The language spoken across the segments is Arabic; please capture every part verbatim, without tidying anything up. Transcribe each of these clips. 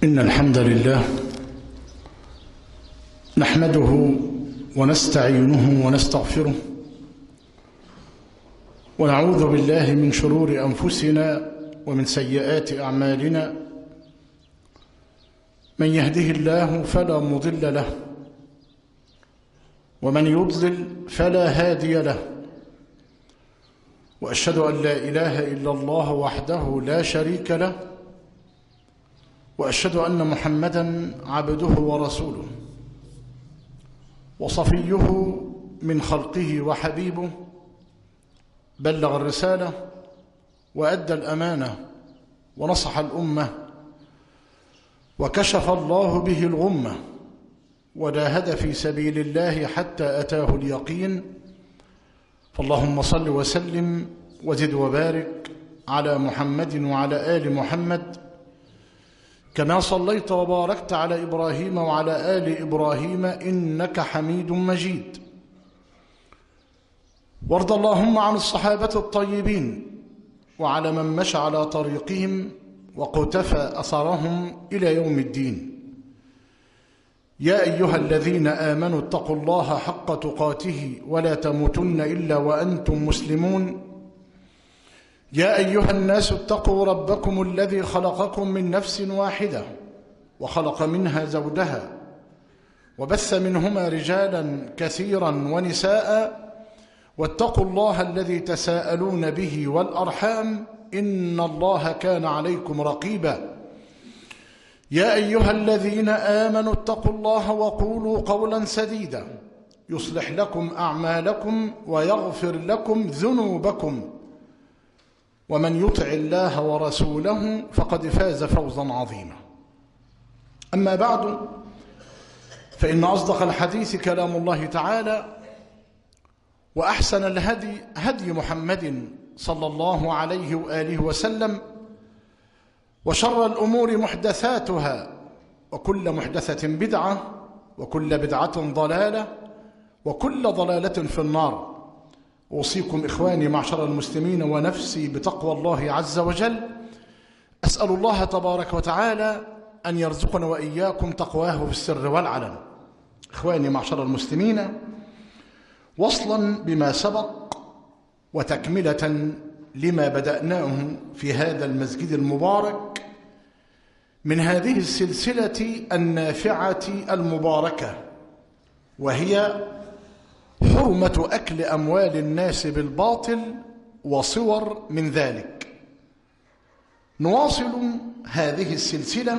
إن الحمد لله نحمده ونستعينه ونستغفره ونعوذ بالله من شرور أنفسنا ومن سيئات أعمالنا. من يهده الله فلا مضل له ومن يضلل فلا هادي له، وأشهد أن لا إله إلا الله وحده لا شريك له، وأشهد أن محمدًا عبده ورسوله وصفيه من خلقه وحبيبه، بلغ الرسالة وأدى الأمانة ونصح الأمة وكشف الله به الغمة، وجاهد في سبيل الله حتى أتاه اليقين. فاللهم صل وسلم وزد وبارك على محمد وعلى آل محمد كما صليت وباركت على إبراهيم وعلى آل إبراهيم إنك حميد مجيد. وارض اللهم عن الصحابة الطيبين وعلى من مشى على طريقهم وقتفى أثرهم إلى يوم الدين. يا أيها الذين آمنوا اتقوا الله حق تقاته ولا تموتن إلا وأنتم مسلمون. يا أيها الناس اتقوا ربكم الذي خلقكم من نفس واحدة وخلق منها زوجها وبث منهما رجالا كثيرا ونساء، واتقوا الله الذي تساءلون به والأرحام إن الله كان عليكم رقيبا. يا أيها الذين آمنوا اتقوا الله وقولوا قولا سديدا يصلح لكم أعمالكم ويغفر لكم ذنوبكم، ومن يطع الله ورسوله فقد فاز فوزا عظيما. أما بعد، فإن أصدق الحديث كلام الله تعالى، وأحسن الهدي هدي محمد صلى الله عليه وآله وسلم، وشر الأمور محدثاتها، وكل محدثة بدعة، وكل بدعة ضلالة، وكل ضلالة في النار. أوصيكم إخواني معشر المسلمين ونفسي بتقوى الله عز وجل. أسأل الله تبارك وتعالى أن يرزقنا وإياكم تقواه في السر والعلن. إخواني معشر المسلمين، وصلا بما سبق وتكملة لما بدأناه في هذا المسجد المبارك من هذه السلسلة النافعة المباركة، وهي حرمة أكل أموال الناس بالباطل وصور من ذلك. نواصل هذه السلسلة،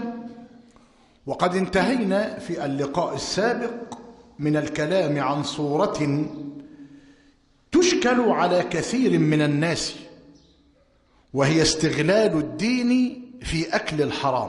وقد انتهينا في اللقاء السابق من الكلام عن صورة تشكل على كثير من الناس، وهي استغلال الدين في أكل الحرام.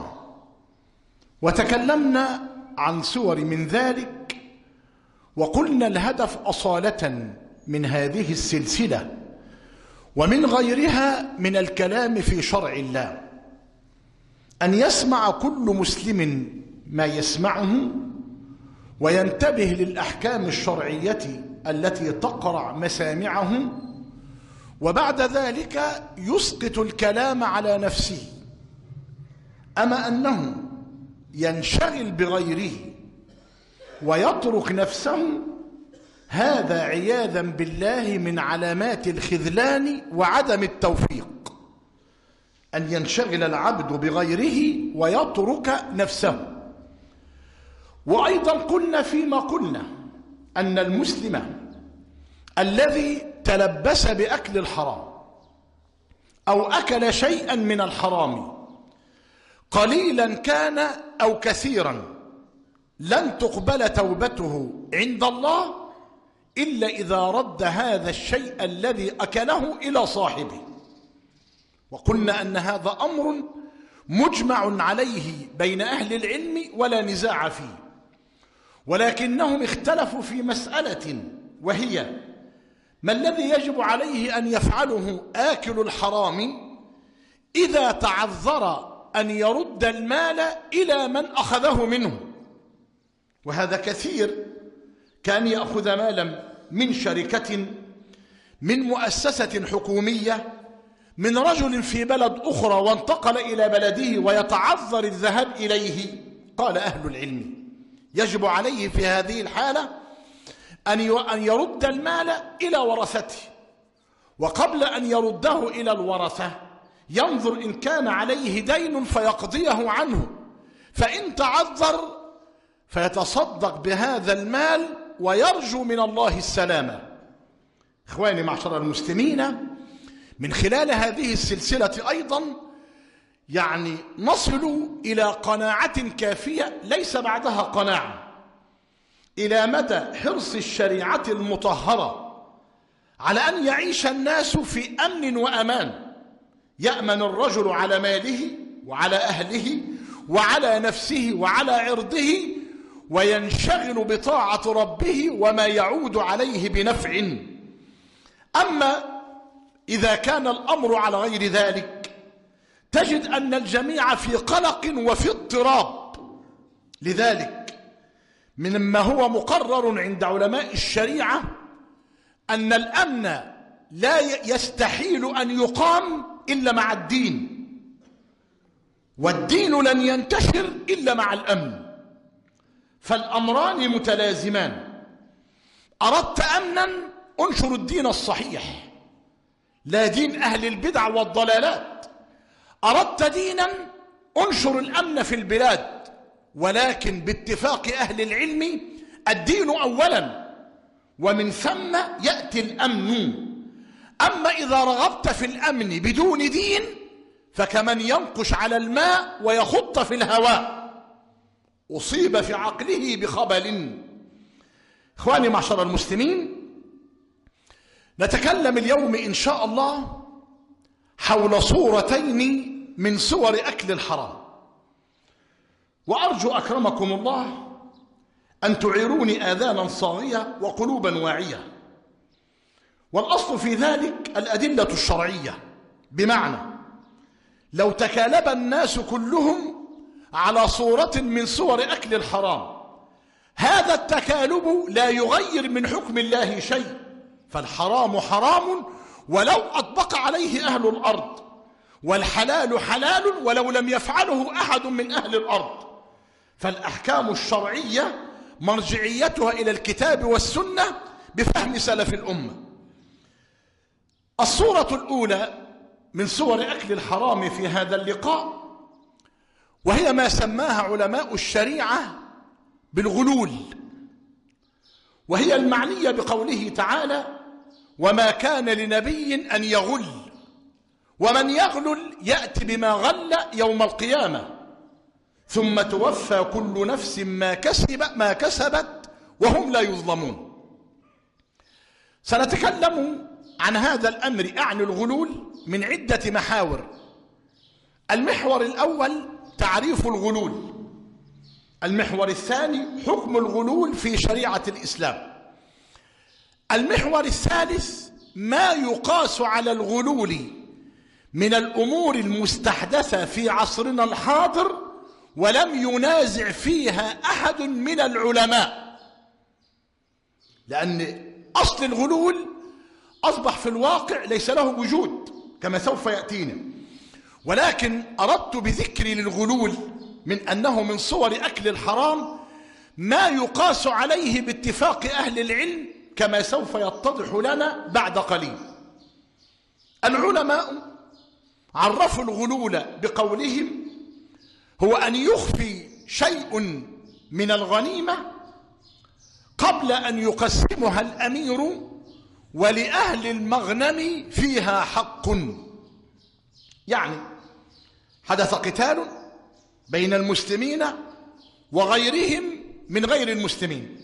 وتكلمنا عن صور من ذلك، وقلنا الهدف أصالة من هذه السلسلة ومن غيرها من الكلام في شرع الله أن يسمع كل مسلم ما يسمعه وينتبه للأحكام الشرعية التي تقرع مسامعه، وبعد ذلك يسقط الكلام على نفسه. أما أنه ينشغل بغيره ويترك نفسه، هذا عياذا بالله من علامات الخذلان وعدم التوفيق، أن ينشغل العبد بغيره ويترك نفسه. وأيضا قلنا فيما قلنا أن المسلم الذي تلبس بأكل الحرام أو أكل شيئا من الحرام قليلا كان أو كثيرا لن تقبل توبته عند الله إلا إذا رد هذا الشيء الذي أكله إلى صاحبه. وقلنا أن هذا أمر مجمع عليه بين أهل العلم ولا نزاع فيه، ولكنهم اختلفوا في مسألة، وهي ما الذي يجب عليه أن يفعله آكل الحرام إذا تعذر أن يرد المال إلى من أخذه منه. وهذا كثير، كان يأخذ مالا من شركة، من مؤسسة حكومية، من رجل في بلد أخرى وانتقل إلى بلده ويتعذر الذهاب إليه، قال أهل العلم يجب عليه في هذه الحالة أن يرد المال إلى ورثته، وقبل أن يرده إلى الورثة ينظر إن كان عليه دين فيقضيه عنه، فإن تعذر فيتصدق بهذا المال ويرجو من الله السلامة. إخواني معشر المسلمين، من خلال هذه السلسلة أيضا يعني نصل إلى قناعة كافية ليس بعدها قناعة إلى مدى حرص الشريعة المطهرة على أن يعيش الناس في أمن وأمان، يأمن الرجل على ماله وعلى أهله وعلى نفسه وعلى عرضه، وينشغل بطاعة ربه وما يعود عليه بنفع. أما إذا كان الأمر على غير ذلك تجد أن الجميع في قلق وفي اضطراب. لذلك مما هو مقرر عند علماء الشريعة أن الأمن لا يستحيل أن يقام إلا مع الدين، والدين لن ينتشر إلا مع الأمن، فالأمران متلازمان. أردت أمنا انشر الدين الصحيح، لا دين أهل البدع والضلالات. أردت دينا انشر الأمن في البلاد، ولكن باتفاق أهل العلم الدين أولا ومن ثم يأتي الأمن. أما إذا رغبت في الأمن بدون دين فكمن ينقش على الماء ويخط في الهواء، أصيب في عقله بخبل. إخواني معشر المسلمين، نتكلم اليوم إن شاء الله حول صورتين من صور أكل الحرام، وأرجو أكرمكم الله أن تعيروني آذانا صاغية وقلوبا واعية. والأصل في ذلك الأدلة الشرعية، بمعنى لو تكالب الناس كلهم على صورة من صور أكل الحرام، هذا التكالب لا يغير من حكم الله شيء، فالحرام حرام ولو أطبق عليه أهل الأرض، والحلال حلال ولو لم يفعله أحد من أهل الأرض. فالأحكام الشرعية مرجعيتها إلى الكتاب والسنة بفهم سلف الأمة. الصورة الأولى من صور أكل الحرام في هذا اللقاء وهي ما سماها علماء الشريعة بالغلول، وهي المعنية بقوله تعالى: وما كان لنبي أن يغل، ومن يغلل يأتي بما غل يوم القيامة ثم توفى كل نفس ما كسبت ما كسبت وهم لا يظلمون. سنتكلم عن هذا الأمر، أعني الغلول، من عدة محاور. المحور الأول تعريف الغلول، المحور الثاني حكم الغلول في شريعة الإسلام، المحور الثالث ما يقاس على الغلول من الأمور المستحدثة في عصرنا الحاضر ولم ينازع فيها أحد من العلماء، لأن أصل الغلول أصبح في الواقع ليس له وجود كما سوف يأتينا، ولكن أردت بذكري للغلول من أنه من صور أكل الحرام ما يقاس عليه باتفاق أهل العلم كما سوف يتضح لنا بعد قليل. العلماء عرفوا الغلول بقولهم: هو أن يخفي شيء من الغنيمة قبل أن يقسمها الأمير ولأهل المغنم فيها حق. يعني حدث قتال بين المسلمين وغيرهم من غير المسلمين،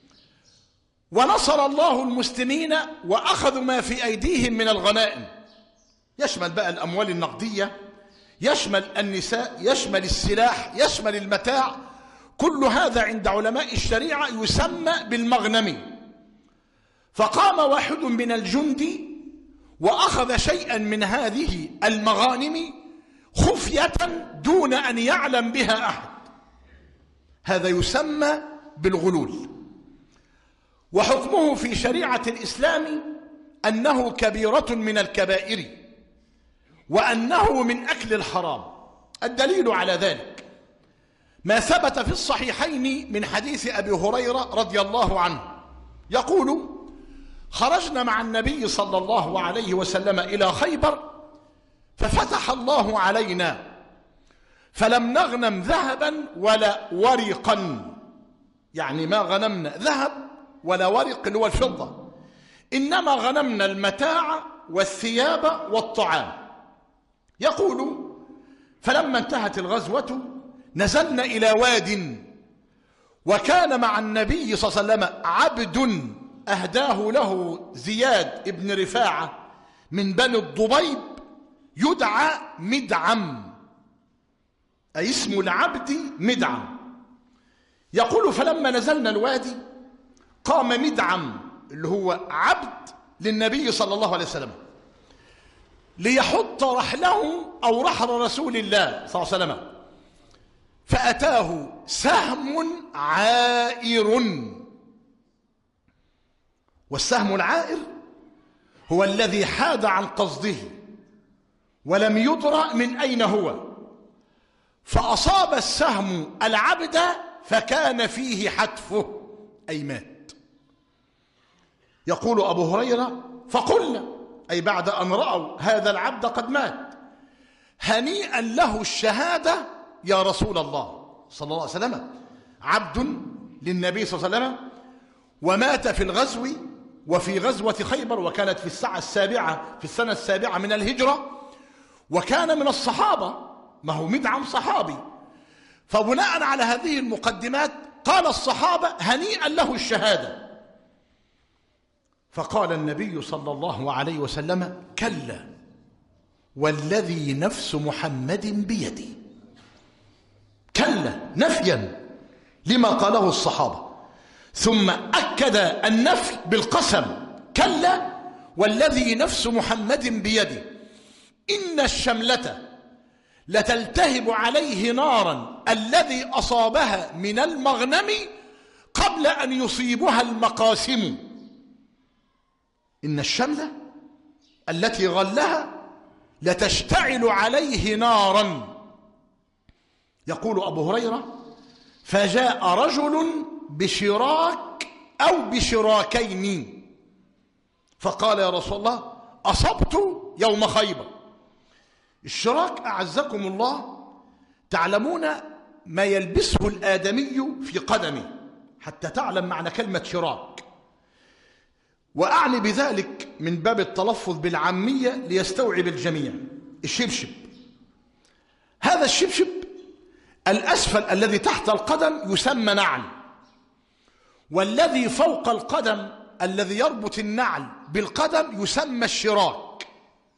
ونصر الله المسلمين وأخذوا ما في أيديهم من الغنائم، يشمل بقى الأموال النقدية، يشمل النساء، يشمل السلاح، يشمل المتاع، كل هذا عند علماء الشريعة يسمى بالمغنم. فقام واحد من الجند وأخذ شيئا من هذه المغانم خفية دون أن يعلم بها أحد، هذا يسمى بالغلول. وحكمه في شريعة الإسلام أنه كبيرة من الكبائر، وأنه من أكل الحرام. الدليل على ذلك ما ثبت في الصحيحين من حديث أبي هريرة رضي الله عنه يقول: خرجنا مع النبي صلى الله عليه وسلم إلى خيبر ففتح الله علينا فلم نغنم ذهبا ولا ورقا، يعني ما غنمنا ذهب ولا ورق اللي هو الفضة، إنما غنمنا المتاع والثياب والطعام. يقول: فلما انتهت الغزوة نزلنا إلى واد، وكان مع النبي صلى الله عليه وسلم عبد أهداه له زياد ابن رفاعة من بني الضبيب يدعى مدعم، أي اسم العبد مدعم. يقول: فلما نزلنا الوادي قام مدعم اللي هو عبد للنبي صلى الله عليه وسلم ليحط رحله أو رحل رسول الله صلى الله عليه وسلم، فأتاه سهم عائر. والسهم العائر هو الذي حاد عن قصده ولم يدرى من أين هو، فأصاب السهم العبد فكان فيه حتفه أي مات. يقول أبو هريرة: فقلنا، أي بعد أن رأوا هذا العبد قد مات: هنيئا له الشهادة يا رسول الله صلى الله عليه وسلم. عبد للنبي صلى الله عليه وسلم ومات في الغزو، وفي غزوة خيبر، وكانت في الساعة السابعة في السنة السابعة من الهجرة، وكان من الصحابة، ما هو مدعم صحابي. فبناء على هذه المقدمات قال الصحابة: هنيئا له الشهادة. فقال النبي صلى الله عليه وسلم: كلا والذي نفس محمد بيدي. كلا نفيا لما قاله الصحابة، ثم أكد النفي بالقسم: كلا والذي نفس محمد بيده إن الشملة لتلتهب عليه نارا الذي أصابها من المغنم قبل أن يصيبها المقاسم. إن الشملة التي غلها لتشتعل عليه نارا. يقول أبو هريرة: فجاء رجل بشراك أو بشراكين فقال: يا رسول الله أصبت يوم خيبر. الشراك أعزكم الله تعلمون ما يلبسه الآدمي في قدمه حتى تعلم معنى كلمة شراك، وأعني بذلك من باب التلفظ بالعامية ليستوعب الجميع. الشبشب، هذا الشبشب الأسفل الذي تحت القدم يسمى نعل، والذي فوق القدم الذي يربط النعل بالقدم يسمى الشراك.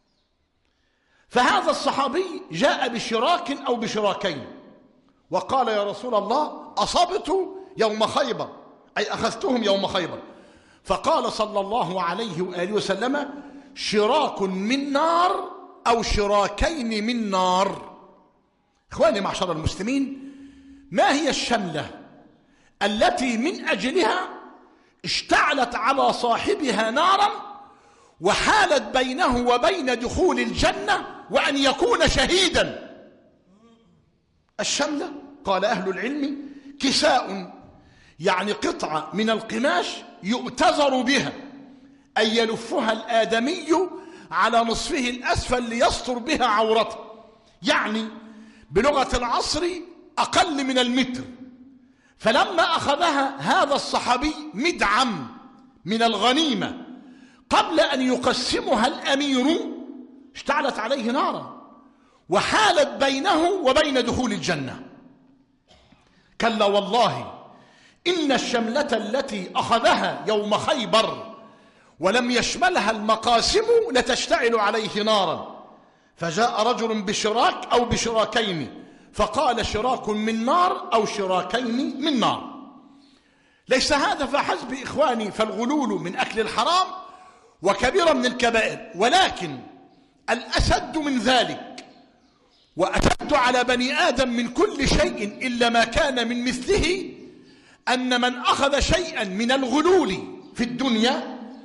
فهذا الصحابي جاء بشراك أو بشراكين وقال: يا رسول الله أصبت يوم خيبر، أي أخذتهم يوم خيبر. فقال صلى الله عليه وآله وسلم: شراك من نار أو شراكين من نار. إخواني معشر المسلمين، ما هي الشملة التي من أجلها اشتعلت على صاحبها نارا وحالت بينه وبين دخول الجنة وأن يكون شهيدا؟ الشملة قال أهل العلم: كساء، يعني قطعة من القماش يؤتزر بها، أي يلفها الآدمي على نصفه الأسفل ليستر بها عورته، يعني بلغة العصر أقل من المتر. فلما أخذها هذا الصحابي مدعم من الغنيمة قبل أن يقسمها الأمير اشتعلت عليه نارا وحالت بينه وبين دخول الجنة. كلا والله إن الشملة التي أخذها يوم خيبر ولم يشملها المقاسم لتشتعل عليه نارا. فجاء رجل بشراك أو بشراكين فقال: شراك من نار أو شراكين من نار. ليس هذا فحسب إخواني، فالغلول من أكل الحرام وكبيرة من الكبائر، ولكن الأسد من ذلك وأشد على بني آدم من كل شيء إلا ما كان من مثله أن من أخذ شيئا من الغلول في الدنيا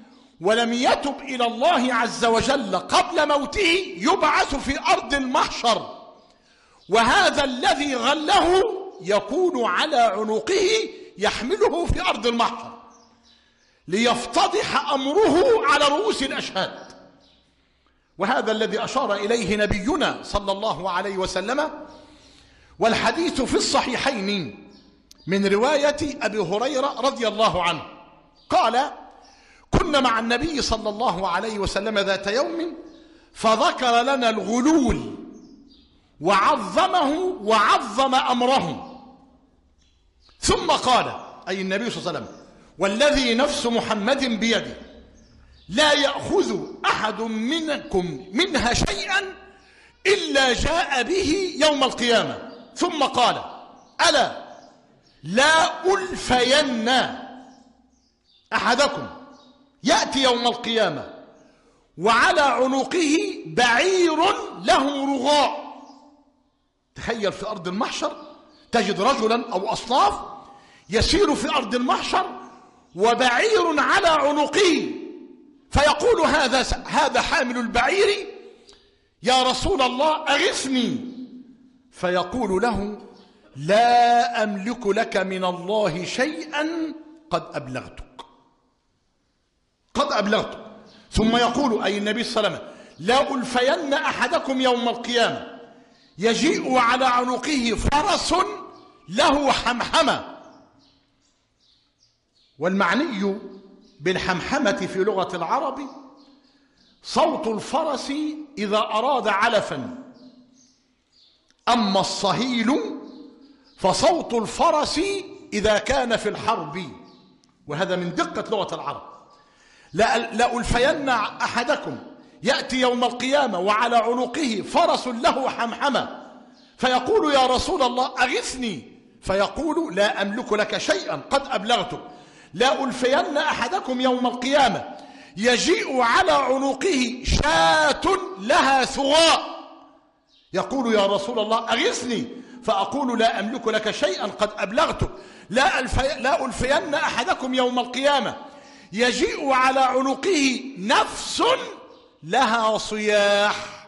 ولم يتب إلى الله عز وجل قبل موته يبعث في أرض المحشر، وهذا الذي غله يكون على عنقه يحمله في أرض المحشر ليفتضح أمره على رؤوس الأشهاد. وهذا الذي أشار إليه نبينا صلى الله عليه وسلم، والحديث في الصحيحين من رواية أبي هريرة رضي الله عنه قال: كنا مع النبي صلى الله عليه وسلم ذات يوم فذكر لنا الغلول وعظمه وعظم أمره، ثم قال، أي النبي صلى الله عليه وسلم: والذي نفس محمد بيده لا يأخذ أحد منكم منها شيئا إلا جاء به يوم القيامة. ثم قال: ألا لا ألفين أحدكم يأتي يوم القيامة وعلى عنقه بعير له رغاء. تخيل في أرض المحشر تجد رجلا أو أصناف يسير في أرض المحشر وبعير على عنقه، فيقول هذا هذا حامل البعير: يا رسول الله أغثني. فيقول له: لا أملك لك من الله شيئا قد أبلغتك قد أبلغتك. ثم يقول، أي النبي صلى الله عليه وسلم: لا ألفين أحدكم يوم القيامة يجيء على عنقه فرس له حمحمة. والمعني بالحمحمة في لغة العرب صوت الفرس إذا أراد علفا، أما الصهيل فصوت الفرس إذا كان في الحرب، وهذا من دقة لغة العرب. لا ألفين أحدكم يأتي يوم القيامة وعلى عنقه فرس له حمحمة، فيقول: يا رسول الله أغثني. فيقول: لا أملك لك شيئا قد أبلغتك. لا ألفين أحدكم يوم القيامة يجيء على عنقه شاة لها ثغاء، يقول: يا رسول الله أغثني. فأقول: لا أملك لك شيئا قد أبلغتك. لا, ألفي لا ألفين أحدكم يوم القيامة يجيء على عنقه نفس لها صياح.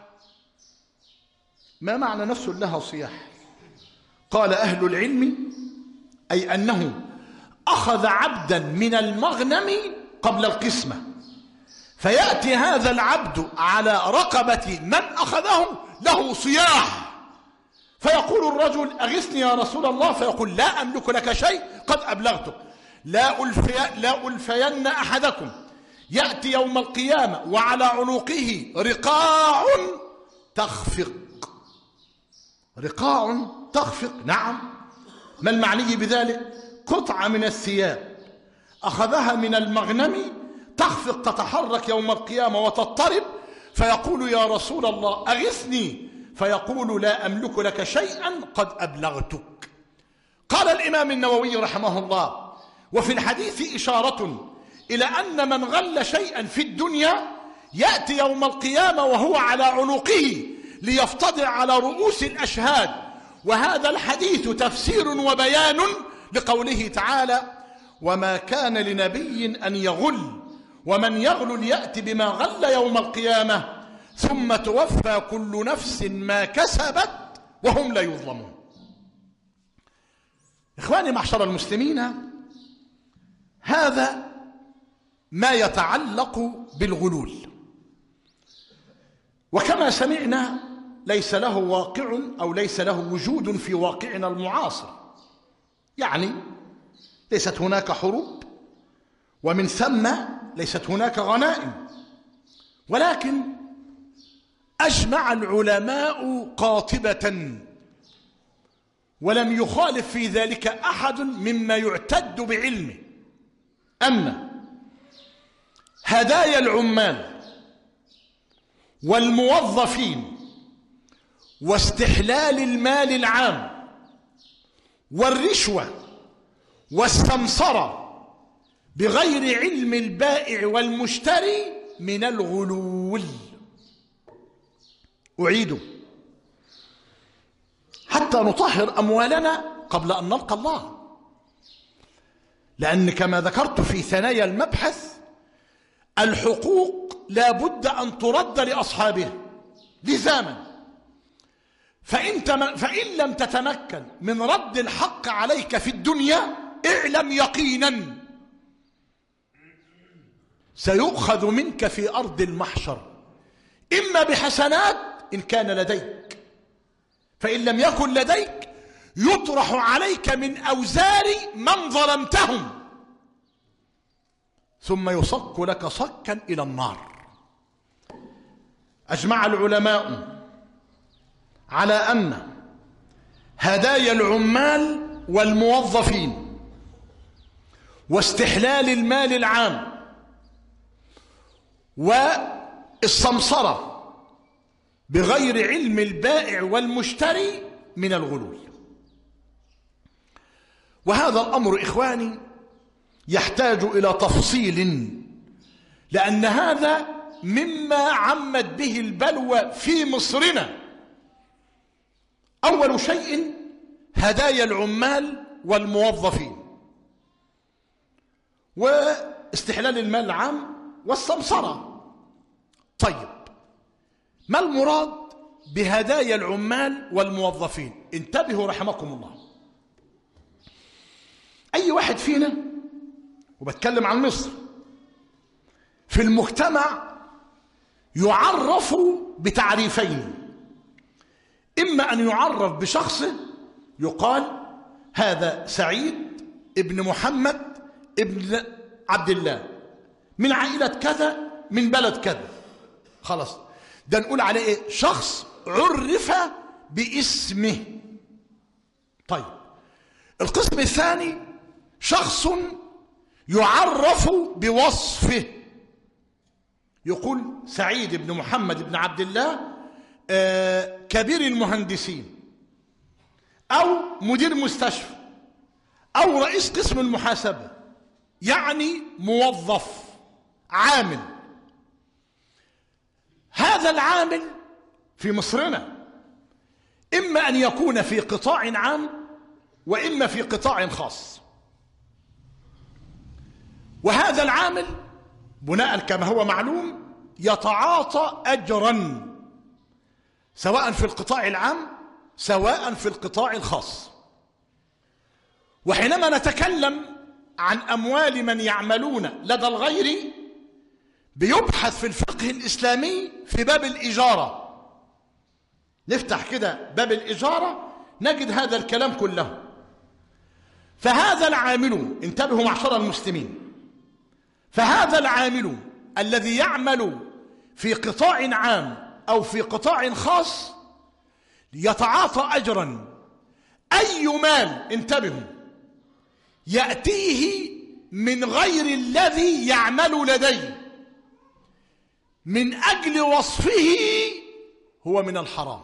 ما معنى نفس لها صياح؟ قال أهل العلم: أي أنه أخذ عبدا من المغنم قبل القسمة، فيأتي هذا العبد على رقبة من أخذه له صياح، فيقول الرجل: أغثني يا رسول الله. فيقول: لا أملك لك شيء قد أبلغتك. لا ألفي لا ألفين أحدكم يأتي يوم القيامة وعلى عنقه رقاع تخفق. رقاع تخفق، نعم. ما المعني بذلك؟ قطعة من الثياب أخذها من المغنم تخفق، تتحرك يوم القيامة وتضطرب، فيقول: يا رسول الله أغثني. فيقول: لا أملك لك شيئا قد أبلغتك. قال الإمام النووي رحمه الله: وفي الحديث إشارة إلى أن من غل شيئا في الدنيا يأتي يوم القيامة وهو على عنقه ليفتضع على رؤوس الأشهاد. وهذا الحديث تفسير وبيان لقوله تعالى: وما كان لنبي أن يغل ومن يغل يأتي بما غل يوم القيامة ثم توفى كل نفس ما كسبت وهم لا يظلمون. إخواني معشر المسلمين، هذا ما يتعلق بالغلول، وكما سمعنا ليس له واقع أو ليس له وجود في واقعنا المعاصر، يعني ليست هناك حروب، ومن ثم ليست هناك غنائم، ولكن أجمع العلماء قاطبة ولم يخالف في ذلك أحد مما يعتد بعلمه أن هدايا العمال والموظفين واستحلال المال العام والرشوة والسمسرة بغير علم البائع والمشتري من الغلول. أعيد: حتى نطهر أموالنا قبل أن نلقى الله، لأن كما ذكرت في ثنايا المبحث الحقوق لا بد أن ترد لأصحابها لزاما، فإن, فإن لم تتمكن من رد الحق عليك في الدنيا اعلم يقينا سيؤخذ منك في أرض المحشر، إما بحسنات إن كان لديك، فإن لم يكن لديك يطرح عليك من أوزار من ظلمتهم ثم يصك لك صكا إلى النار. أجمع العلماء على أن هدايا العمال والموظفين واستحلال المال العام والسمسرة بغير علم البائع والمشتري من الغلول. وهذا الأمر إخواني يحتاج إلى تفصيل، لأن هذا مما عمت به البلوى في مصرنا. أول شيء هدايا العمال والموظفين واستحلال المال العام والسمسرة. طيب، ما المراد بهدايا العمال والموظفين؟ انتبهوا رحمكم الله. أي واحد فينا، وبتكلم عن مصر، في المجتمع يعرف بتعريفين: إما أن يعرف بشخصه، يقال هذا سعيد ابن محمد ابن عبد الله من عائلة كذا من بلد كذا، خلاص ده نقول عليه إيه؟ شخص عرف باسمه. طيب، القسم الثاني شخص يعرف بوصفه، يقول سعيد بن محمد بن عبد الله آه كبير المهندسين، أو مدير مستشفى، أو رئيس قسم المحاسبة، يعني موظف عامل. هذا العامل في مصرنا إما أن يكون في قطاع عام وإما في قطاع خاص، وهذا العامل بناء كما هو معلوم يتعاطى أجرا سواء في القطاع العام سواء في القطاع الخاص. وحينما نتكلم عن أموال من يعملون لدى الغير بيبحث في الفقه الإسلامي في باب الإجارة. نفتح كده باب الإجارة نجد هذا الكلام كله. فهذا العامل، انتبهوا معشر المسلمين، فهذا العامل الذي يعمل في قطاع عام أو في قطاع خاص يتعاطى أجرا. أي مال، انتبهوا، يأتيه من غير الذي يعمل لديه من أجل وصفه هو من الحرام.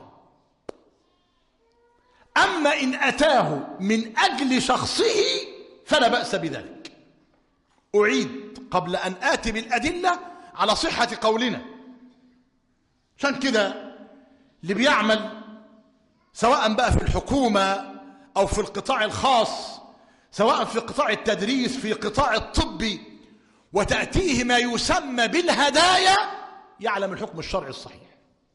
أما إن أتاه من أجل شخصه فلا بأس بذلك. أعيد قبل أن آتي بالأدلة على صحة قولنا. عشان كده اللي بيعمل سواء بقى في الحكومة أو في القطاع الخاص، سواء في قطاع التدريس، في قطاع الطبي، وتأتيه ما يسمى بالهدايا، يعلم الحكم الشرعي الصحيح.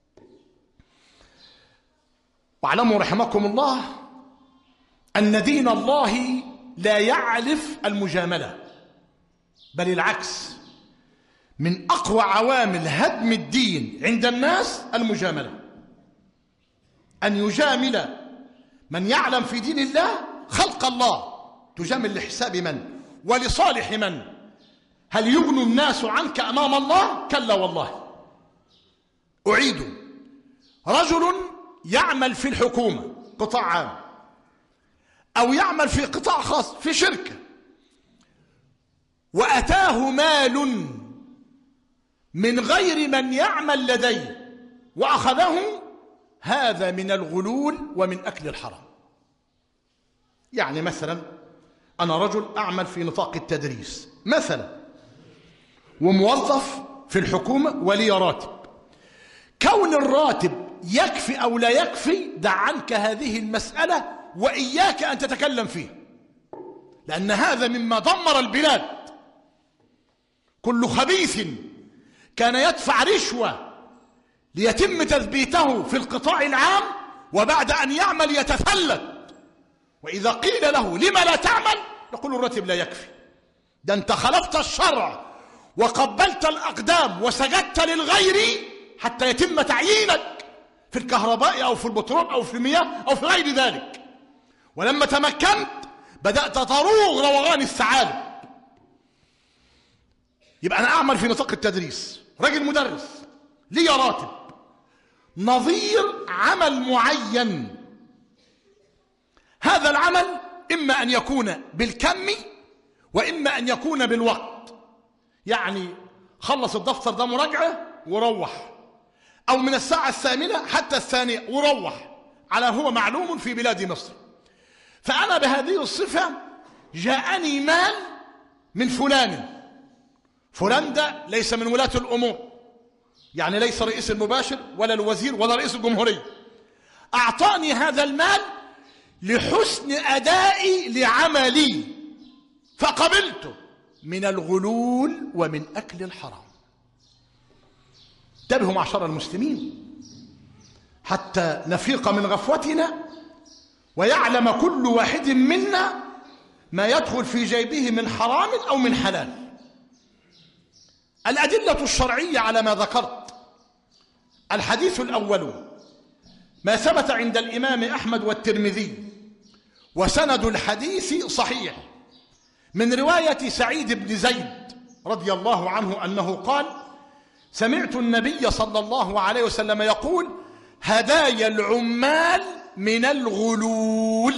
واعلموا رحمكم الله أن دين الله لا يعرف المجاملة، بل العكس، من أقوى عوامل هدم الدين عند الناس المجاملة. أن يجامل من يعلم في دين الله خلق الله، تجامل لحساب من ولصالح من؟ هل يغني الناس عنك أمام الله؟ كلا والله. أعيد، رجل يعمل في الحكومة قطاع عام أو يعمل في قطاع خاص في شركة، وأتاه مال من غير من يعمل لديه وأخذه، هذا من الغلول ومن أكل الحرام. يعني مثلا أنا رجل أعمل في نطاق التدريس مثلا، وموظف في الحكومة ولي راتب. كون الراتب يكفي أو لا يكفي دع عنك هذه المسألة وإياك أن تتكلم فيه، لأن هذا مما دمر البلاد. كل خبيث كان يدفع رشوة ليتم تثبيته في القطاع العام، وبعد أن يعمل يتفلت، وإذا قيل له لما لا تعمل يقول الراتب لا يكفي. ده أنت خالفت الشرع وقبلت الأقدام وسجدت للغير حتى يتم تعيينك في الكهرباء أو في البترول أو في المياه أو في غير ذلك. ولما تمكنت بدأت تروغ روغان الثعالب. يبقى أنا أعمل في نطاق التدريس، راجل مدرس لي راتب نظير عمل معين. هذا العمل إما أن يكون بالكم وإما أن يكون بالوقت، يعني خلص الدفتر ده مراجعة وروح، أو من الساعة الثامنة حتى الثانية وروح، على هو معلوم في بلاد مصر. فأنا بهذه الصفة جاءني مال من فلان، فلان ده ليس من ولاة الأمور، يعني ليس رئيس المباشر ولا الوزير ولا رئيس الجمهورية، أعطاني هذا المال لحسن أدائي لعملي فقبلته من الغلول ومن أكل الحرام. انتبهوا معشر المسلمين حتى نفيق من غفوتنا ويعلم كل واحد منا ما يدخل في جيبه من حرام أو من حلال. الأدلة الشرعية على ما ذكرت: الحديث الأول ما ثبت عند الإمام أحمد والترمذي، وسند الحديث صحيح، من رواية سعيد بن زيد رضي الله عنه أنه قال: سمعت النبي صلى الله عليه وسلم يقول: هدايا العمال من الغلول.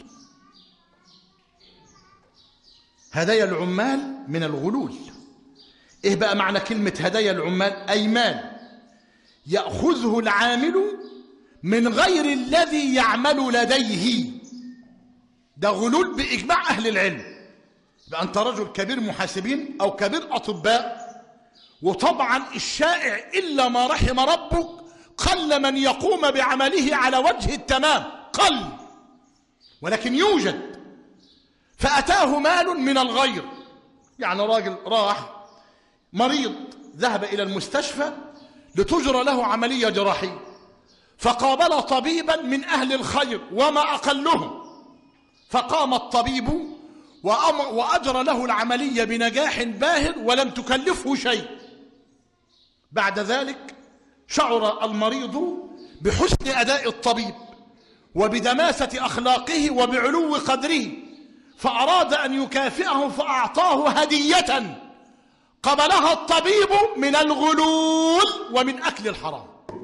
هدايا العمال من الغلول. إيه بقى معنى كلمة هدايا العمال؟ أي مال يأخذه العامل من غير الذي يعمل لديه. ده غلول بإجماع أهل العلم. يبقى أنت رجل كبير محاسبين أو كبير أطباء، وطبعا الشائع إلا ما رحم ربك قل من يقوم بعمله على وجه التمام، قل، ولكن يوجد. فأتاه مال من الغير، يعني راجل راح مريض ذهب إلى المستشفى لتجرى له عملية جراحية، فقابل طبيبا من أهل الخير وما أقلهم، فقام الطبيب وأجرى له العملية بنجاح باهر ولم تكلفه شيء. بعد ذلك شعر المريض بحسن أداء الطبيب وبدماسة أخلاقه وبعلو قدره، فأراد أن يكافئه فأعطاه هدية قبلها الطبيب من الغلول ومن أكل الحرام.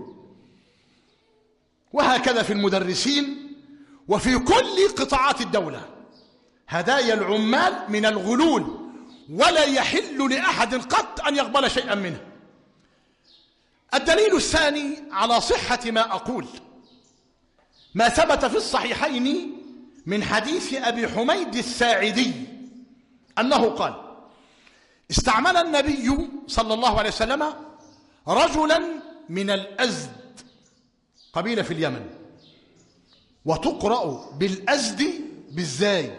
وهكذا في المدرسين وفي كل قطاعات الدولة، هدايا العمال من الغلول، ولا يحل لأحد قط أن يقبل شيئا منه. الدليل الثاني على صحة ما أقول ما ثبت في الصحيحين من حديث أبي حميد الساعدي أنه قال: استعمل النبي صلى الله عليه وسلم رجلا من الأزد، قبيلة في اليمن، وتقرأ بالأزد بالزاي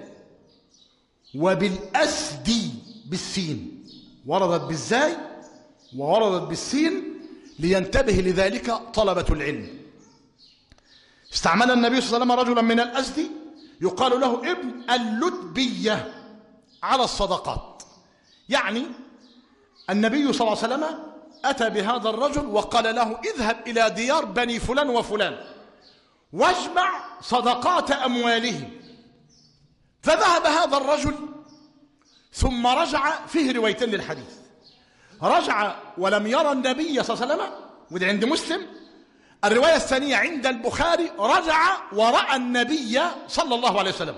وبالأسد بالسين، وردت بالزاي ووردت بالسين لينتبه لذلك طلبة العلم. استعمل النبي صلى الله عليه وسلم رجلا من الأزد يقال له ابن اللتبية على الصدقات. يعني النبي صلى الله عليه وسلم أتى بهذا الرجل وقال له: اذهب إلى ديار بني فلان وفلان واجمع صدقات أموالهم. فذهب هذا الرجل ثم رجع. فيه روايتين للحديث: رجع ولم يرى النبي صلى الله عليه وسلم، وده عند مسلم. الرواية الثانية عند البخاري: رجع ورأى النبي صلى الله عليه وسلم.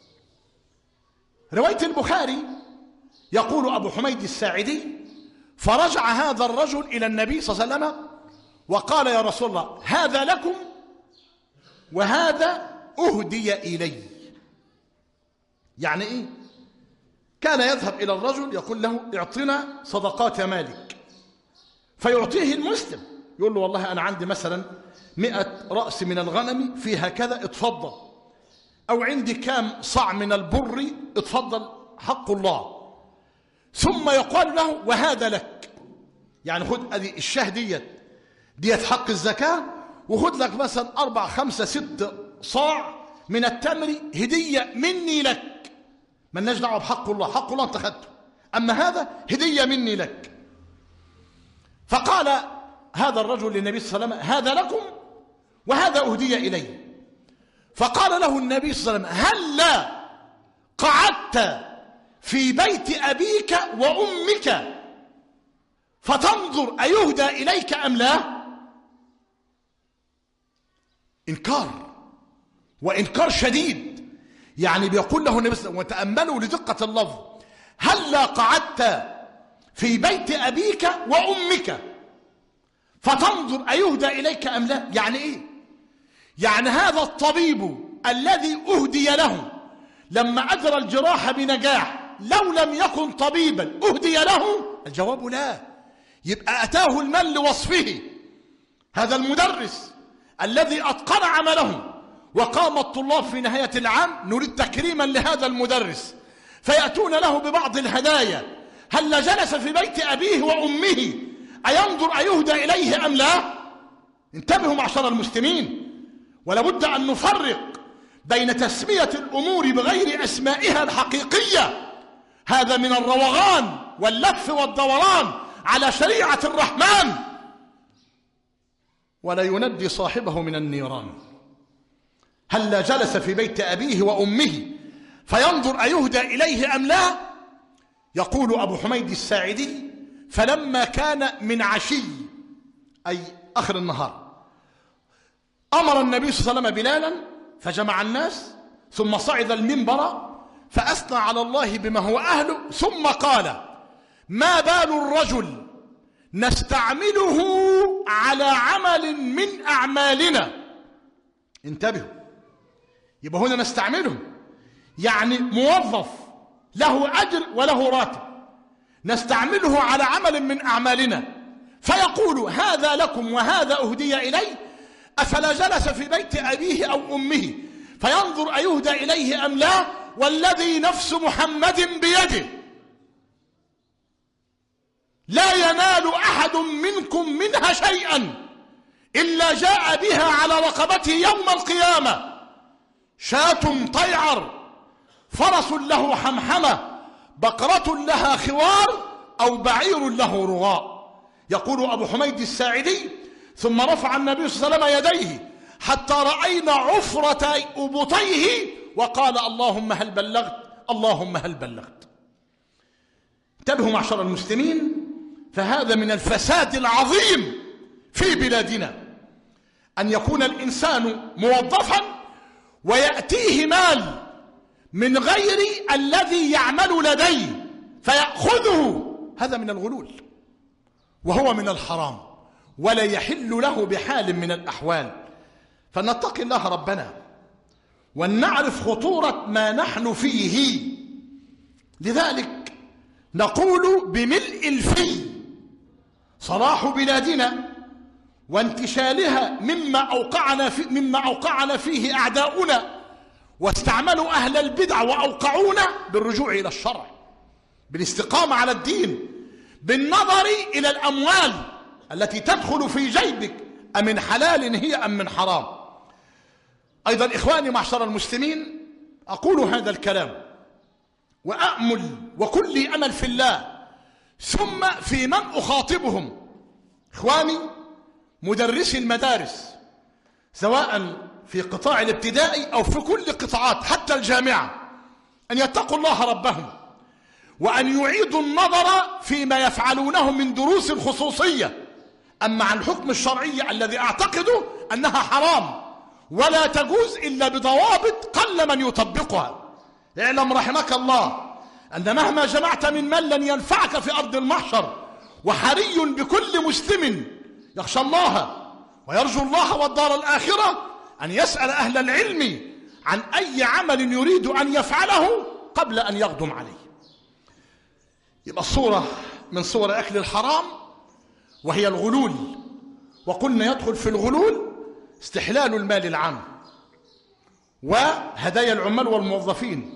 رواية البخاري يقول أبو حميد الساعدي: فرجع هذا الرجل إلى النبي صلى الله عليه وسلم وقال: يا رسول الله، هذا لكم وهذا أهدي إلي. يعني إيه؟ كان يذهب إلى الرجل يقول له: اعطنا صدقات مالك، فيعطيه المسلم، يقول له: والله أنا عندي مثلا مئة رأس من الغنم فيها كذا، اتفضل، أو عندي كام صاع من البر، اتفضل، حق الله. ثم يقال له: وهذا لك. يعني خد ادي الشاه ديت ديت حق الزكاة، وخد لك مثلا أربع خمسة ست صاع من التمر هدية مني لك، مالناش دعوة بحق الله، حق الله أنت خدته، أما هذا هدية مني لك. فقال هذا الرجل للنبي صلى الله عليه وسلم هذا لكم وهذا أهدي إلي. فقال له النبي صلى الله عليه وسلم هل لا قعدت في بيت أبيك وأمك فتنظر أيهدى إليك أم لا؟ إنكار، وإنكار شديد. يعني بيقول له النبي صلى الله عليه وسلم، وتأملوا لدقة اللفظ، هل لا قعدت في بيت أبيك وأمك فتنظر أيهدى إليك أم لا؟ يعني إيه؟ يعني هذا الطبيب الذي أهدي له لما أجرى الجراحة بنجاح لو لم يكن طبيبا أهدي له؟ الجواب لا. يبقى أتاه المال لوصفه. هذا المدرس الذي أتقن عمله وقام الطلاب في نهاية العام نريد تكريما لهذا المدرس فيأتون له ببعض الهدايا، هل جلس في بيت أبيه وأمه أينظر أيهدى إليه أم لا؟ انتبهوا معشر المسلمين، ولابد أن نفرق بين تسمية الأمور بغير أسمائها الحقيقية، هذا من الروغان واللف والدوران على شريعة الرحمن، ولا يندي صاحبه من النيران. هل جلس في بيت أبيه وأمه فينظر أيهدى إليه أم لا؟ يقول أبو حميد الساعدي فلما كان من عشي أي آخر النهار أمر النبي صلى الله عليه وسلم بلالا فجمع الناس ثم صعد المنبر فأثنى على الله بما هو أهله ثم قال ما بال الرجل نستعمله على عمل من أعمالنا. انتبهوا، يبقى هنا نستعمله يعني موظف له أجر وله راتب، نستعمله على عمل من أعمالنا فيقول هذا لكم وهذا أهدي إلي، أفلا جلس في بيت أبيه أو أمه فينظر أيهدى إليه أم لا؟ والذي نفس محمد بيده لا ينال أحد منكم منها شيئا إلا جاء بها على رقبته يوم القيامة، شاة طيعر، فرس له حمحمة، بقرة لها خوار، أو بعير له رغاء. يقول أبو حميد الساعدي ثم رفع النبي صلى الله عليه وسلم يديه حتى رأينا عفرة أبطيه وقال اللهم هل بلغت، اللهم هل بلغت. انتبهوا معشر المسلمين، فهذا من الفساد العظيم في بلادنا أن يكون الإنسان موظفا ويأتيه مال من غير الذي يعمل لديه فيأخذه، هذا من الغلول وهو من الحرام ولا يحل له بحال من الأحوال. فنتقي الله ربنا ونعرف خطورة ما نحن فيه. لذلك نقول بملء الفي صلاح بلادنا وانتشالها مما أوقعنا, في مما أوقعنا فيه أعداؤنا واستعملوا أهل البدع وأوقعونا بالرجوع إلى الشرع، بالاستقامة على الدين، بالنظر إلى الأموال التي تدخل في جيبك أمن حلال هي أم من حرام. أيضا إخواني معشر المسلمين أقول هذا الكلام وأأمل وكلي أمل في الله ثم في من أخاطبهم. إخواني مدرسي المدارس سواء في قطاع الابتدائي أو في كل قطاعات حتى الجامعة أن يتقوا الله ربهم وأن يعيدوا النظر فيما يفعلونه من دروس خصوصية. أما عن الحكم الشرعي الذي أعتقده أنها حرام ولا تجوز إلا بضوابط قل من يطبقها. اعلم رحمك الله أن مهما جمعت من مال لن ينفعك في أرض المحشر، وحري بكل مسلم يخشى الله ويرجو الله والدار الآخرة أن يسأل أهل العلم عن أي عمل يريد أن يفعله قبل أن يقدم عليه. يبقى الصورة من صور أكل الحرام وهي الغلول، وقلنا يدخل في الغلول استحلال المال العام وهدايا العمال والموظفين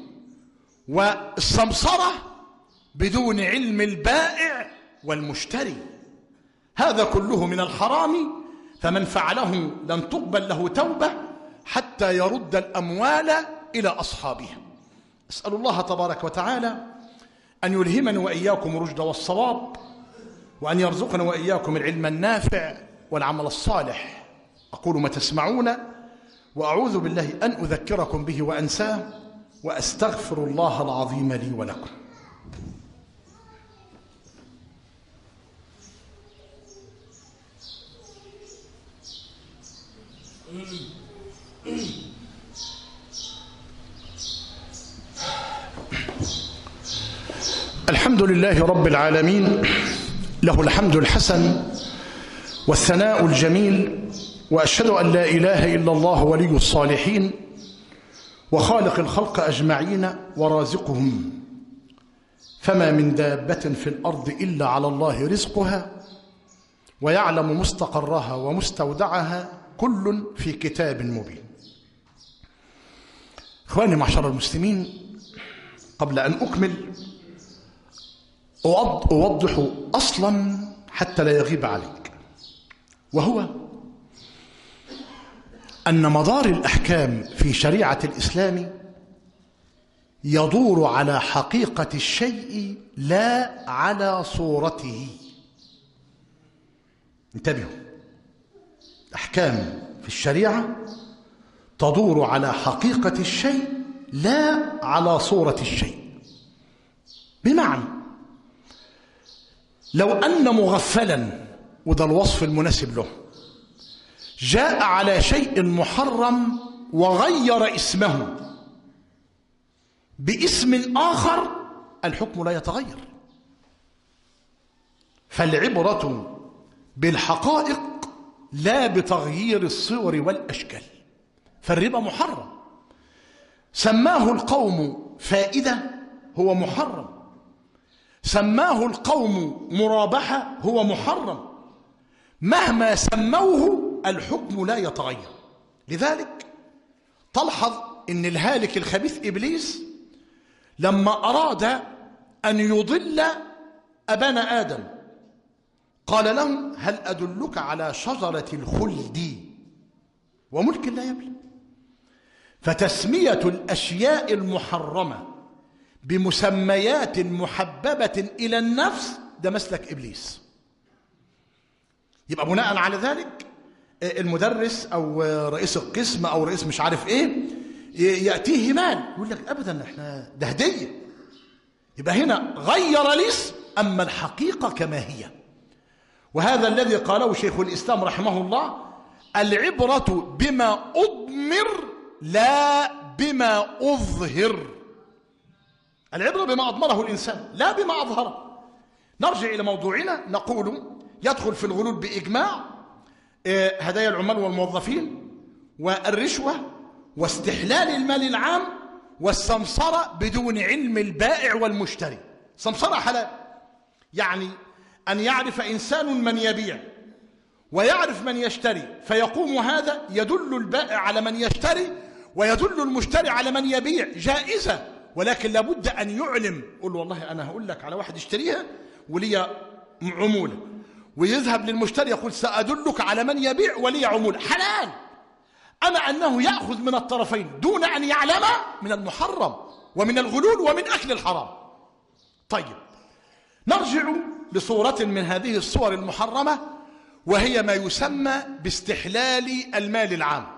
والسمسرة بدون علم البائع والمشتري. هذا كله من الحرام، فمن فعله لن تقبل له توبة حتى يرد الأموال إلى أصحابها. أسأل الله تبارك وتعالى أن يلهمنا وإياكم الرشد والصواب، وأن يرزقنا وإياكم العلم النافع والعمل الصالح. أقول ما تسمعون، وأعوذ بالله أن أذكركم به وأنساه، وأستغفر الله العظيم لي ولكم. الحمد لله رب العالمين، له الحمد الحسن والثناء الجميل، وأشهد أن لا إله إلا الله ولي الصالحين وخالق الخلق أجمعين ورازقهم، فما من دابة في الأرض إلا على الله رزقها، ويعلم مستقرها ومستودعها، كل في كتاب مبين. إخواني معشر المسلمين، قبل أن أكمل أوضح أصلا حتى لا يغيب عليك، وهو أن مدار الأحكام في شريعة الإسلام يدور على حقيقة الشيء لا على صورته. انتبهوا، الأحكام في الشريعة تدور على حقيقة الشيء لا على صورة الشيء. بمعنى لو أن مغفلا، وده الوصف المناسب له، جاء على شيء محرم وغير اسمه باسم آخر، الحكم لا يتغير. فالعبرة بالحقائق لا بتغيير الصور والأشكال. فالربا محرم، سماه القوم فائدة هو محرم، سماه القوم مرابحة هو محرم، مهما سموه الحكم لا يتغير. لذلك تلحظ أن الهالك الخبيث إبليس لما أراد أن يضل أبانا آدم قال له: هل أدلك على شجرة الخلد وملك لا يبلى؟ فتسمية الأشياء المحرمة بمسميات محببة إلى النفس ده مسلك إبليس. يبقى بناء على ذلك المدرس أو رئيس القسم أو رئيس مش عارف إيه يأتيه مال يقول لك أبدا إحنا ده هدية. يبقى هنا غير الاسم، أما الحقيقة كما هي. وهذا الذي قاله شيخ الإسلام رحمه الله: العبرة بما أضمر لا بما أظهر. العبرة بما أضمره الإنسان لا بما أظهره. نرجع إلى موضوعنا، نقول يدخل في الغلول بإجماع هدايا العمال والموظفين، والرشوة، واستحلال المال العام، والسمسرة بدون علم البائع والمشتري. سمسرة حلال، يعني أن يعرف إنسان من يبيع ويعرف من يشتري، فيقوم هذا يدل البائع على من يشتري ويدل المشتري على من يبيع، جائزة، ولكن لابد أن يعلم. قل والله أنا هقول لك على واحد اشتريها ولي عمولة، ويذهب للمشتري يقول سأدلك على من يبيع ولي عمولة. حلال. أما أنه يأخذ من الطرفين دون أن يعلم من المحرم ومن الغلول ومن أكل الحرام. طيب، نرجع لصورة من هذه الصور المحرمة، وهي ما يسمى باستحلال المال العام.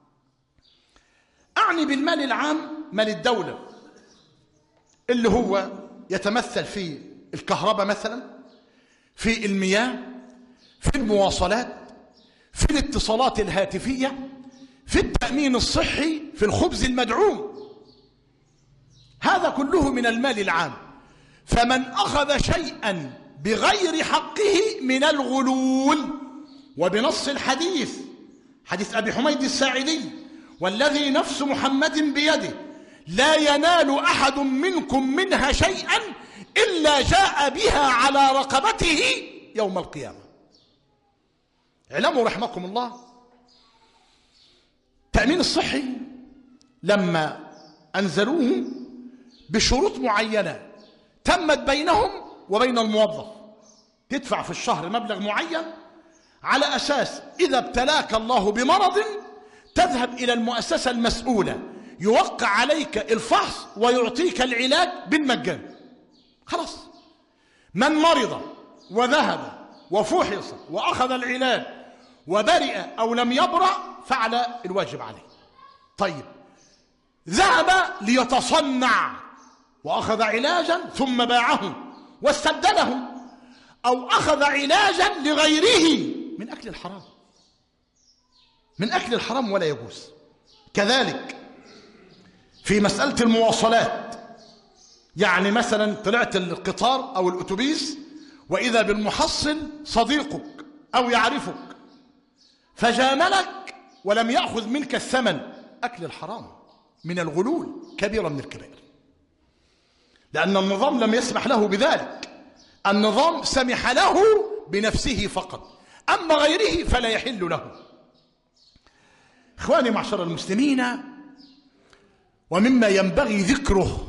أعني بالمال العام مال الدولة، اللي هو يتمثل في الكهرباء مثلا، في المياه، في المواصلات، في الاتصالات الهاتفية، في التأمين الصحي، في الخبز المدعوم. هذا كله من المال العام. فمن أخذ شيئا بغير حقه من الغلول، وبنص الحديث، حديث أبي حميد الساعدي: والذي نفس محمد بيده لا ينال أحد منكم منها شيئا إلا جاء بها على رقبته يوم القيامة. اعلموا رحمكم الله، التأمين الصحي لما أنزلوه بشروط معينة تمت بينهم وبين الموظف، تدفع في الشهر مبلغ معين على أساس إذا ابتلاك الله بمرض تذهب إلى المؤسسة المسؤولة يوقع عليك الفحص ويعطيك العلاج بالمجان. خلاص، من مرض وذهب وفحص وأخذ العلاج وبرئ أو لم يبرأ فعل الواجب عليه. طيب، ذهب ليتصنع وأخذ علاجا ثم باعه واستبدله، أو أخذ علاجا لغيره، من أكل الحرام، من أكل الحرام ولا يجوز. كذلك في مسألة المواصلات، يعني مثلا طلعت القطار أو الأتوبيس وإذا بالمحصل صديقك أو يعرفك فجاملك ولم يأخذ منك الثمن، أكل الحرام من الغلول، كبيرة من الكبائر، لأن النظام لم يسمح له بذلك. النظام سمح له بنفسه فقط، أما غيره فلا يحل له. إخواني معشر المسلمين، ومما ينبغي ذكره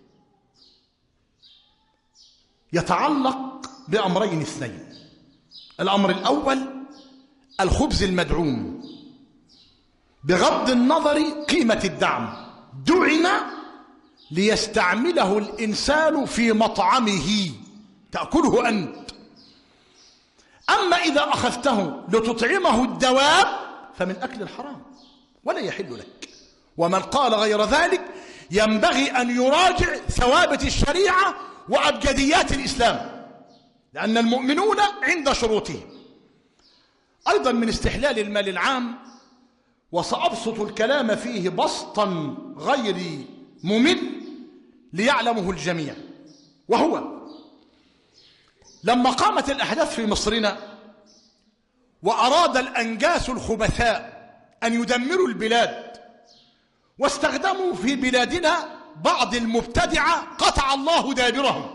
يتعلق بأمرين اثنين. الأمر الأول الخبز المدعوم، بغض النظر قيمة الدعم، دعم ليستعمله الإنسان في مطعمه تأكله أنت. أما إذا أخذته لتطعمه الدواب فمن أكل الحرام ولا يحل لك. ومن قال غير ذلك ينبغي أن يراجع ثوابت الشريعة وأبجديات الإسلام، لأن المؤمنون عند شروطهم. أيضا من استحلال المال العام، وسأبسط الكلام فيه بسطا غير ممل ليعلمه الجميع، وهو لما قامت الأحداث في مصرنا وأراد الأنجاس الخبثاء أن يدمروا البلاد واستخدموا في بلادنا بعض المبتدعة قطع الله دابرهم،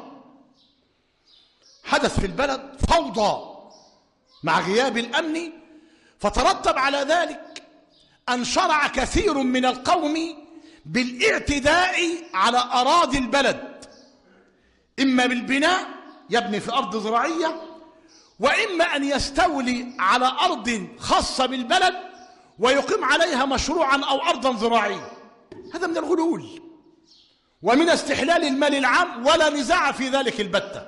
حدث في البلد فوضى مع غياب الأمن، فترتب على ذلك أن شرع كثير من القوم بالاعتداء على أراضي البلد، إما بالبناء يبني في أرض زراعية، وإما أن يستولي على أرض خاصة بالبلد ويقيم عليها مشروعا أو أرضا زراعية. هذا من الغلول ومن استحلال المال العام، ولا نزاع في ذلك البتة.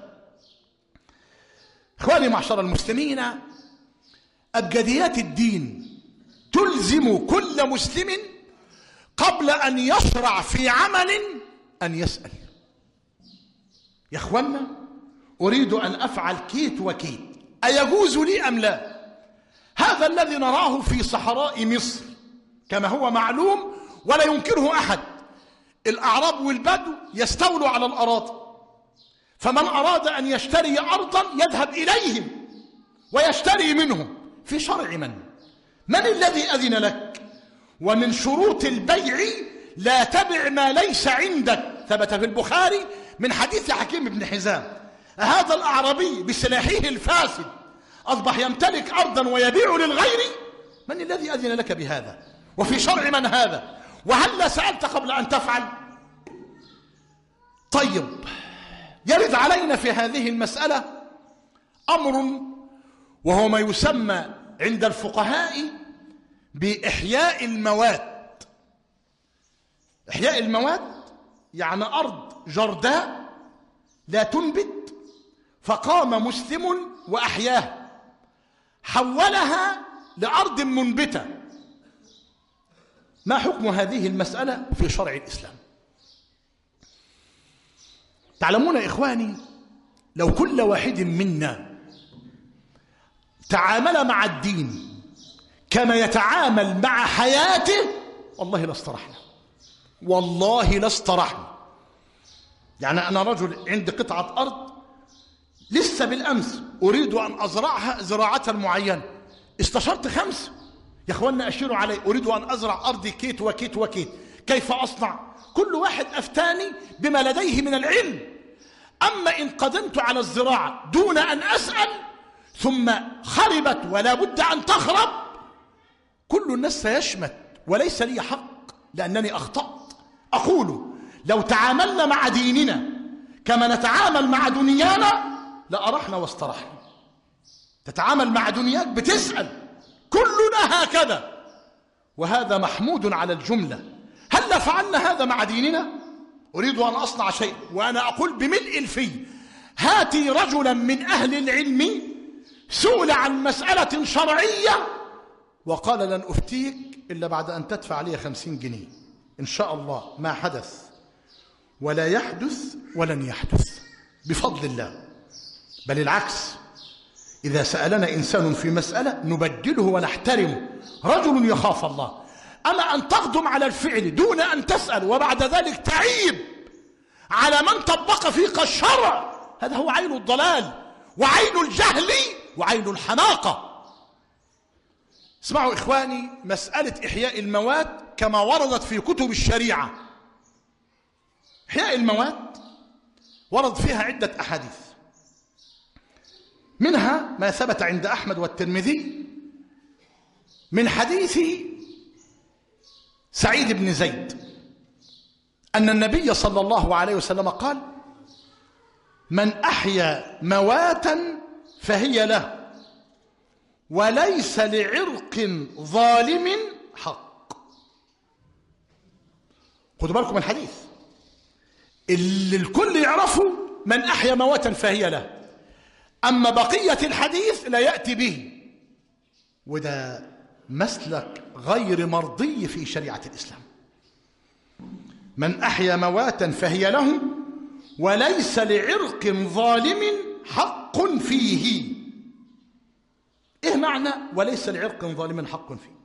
إخواني معشر المسلمين، أبجديات الدين تلزم كل مسلم قبل أن يشرع في عمل أن يسأل: يا إخوانا، أريد أن أفعل كيت وكيت، أيجوز لي أم لا؟ هذا الذي نراه في صحراء مصر كما هو معلوم ولا ينكره أحد. الأعراب والبدو يستولوا على الأراضي، فمن أراد أن يشتري أرضا يذهب إليهم ويشتري منهم في شرع من؟ من الذي أذن لك؟ ومن شروط البيع لا تبع ما ليس عندك، ثبت في البخاري من حديث حكيم بن حزام: هذا الأعرابي بسلاحه الفاسد أصبح يمتلك أرضا ويبيع للغير، من الذي أذن لك بهذا؟ وفي شرع من هذا؟ وهل سألت قبل أن تفعل؟ طيب، يرد علينا في هذه المسألة أمر وهو ما يسمى عند الفقهاء بإحياء المواد. إحياء المواد يعني أرض جرداء لا تنبت، فقام مسلم وأحياها، حولها لأرض منبتة. ما حكم هذه المسألة في شرع الإسلام؟ تعلمون يا إخواني، لو كل واحد منا تعامل مع الدين كما يتعامل مع حياته والله لاسترحنا، والله لاسترحنا. يعني أنا رجل عندي قطعة أرض لسه بالأمس أريد أن أزرعها زراعة معينة، استشرت خمس يا أخوانا أشيروا علي، أريد أن أزرع أرضي كيت وكيت وكيت، كيف أصنع؟ كل واحد أفتاني بما لديه من العلم. أما إن قدمت على الزراعة دون أن أسأل ثم خربت ولا بد أن تخرب، كل الناس سيشمت وليس لي حق لأنني أخطأت. أقول لو تعاملنا مع ديننا كما نتعامل مع دنيانا لأرحنا واسترحنا. تتعامل مع دنياك بتسأل. كلنا هكذا، وهذا محمود على الجملة. هل فعلنا هذا مع ديننا؟ أريد أن أصنع شيء وأنا أقول بملء الفي: هاتي رجلا من أهل العلم سئل عن مسألة شرعية وقال لن أفتيك إلا بعد أن تدفع لي خمسين جنيه. إن شاء الله ما حدث ولا يحدث ولن يحدث بفضل الله. بل العكس، إذا سألنا إنسان في مسألة نبجله ونحترمه، رجل يخاف الله. أما أن تقدم على الفعل دون أن تسأل وبعد ذلك تعيب على من طبق فيك الشرع، هذا هو عين الضلال وعين الجهل وعين الحماقة. اسمعوا إخواني، مسألة إحياء الموات كما وردت في كتب الشريعة، إحياء الموات ورد فيها عدة أحاديث، منها ما ثبت عند أحمد والترمذي من حديث سعيد بن زيد أن النبي صلى الله عليه وسلم قال: من أحيا مواتا فهي له وليس لعرق ظالم حق. خدوا بالكم من الحديث اللي الكل يعرفه: من أحيا مواتا فهي له. أما بقية الحديث لا يأتي به، وده مسلك غير مرضي في شريعة الإسلام. من أحيا مواتا فهي له وليس لعرق ظالم حق فيه. إيه معنى وليس لعرق ظالم حق فيه؟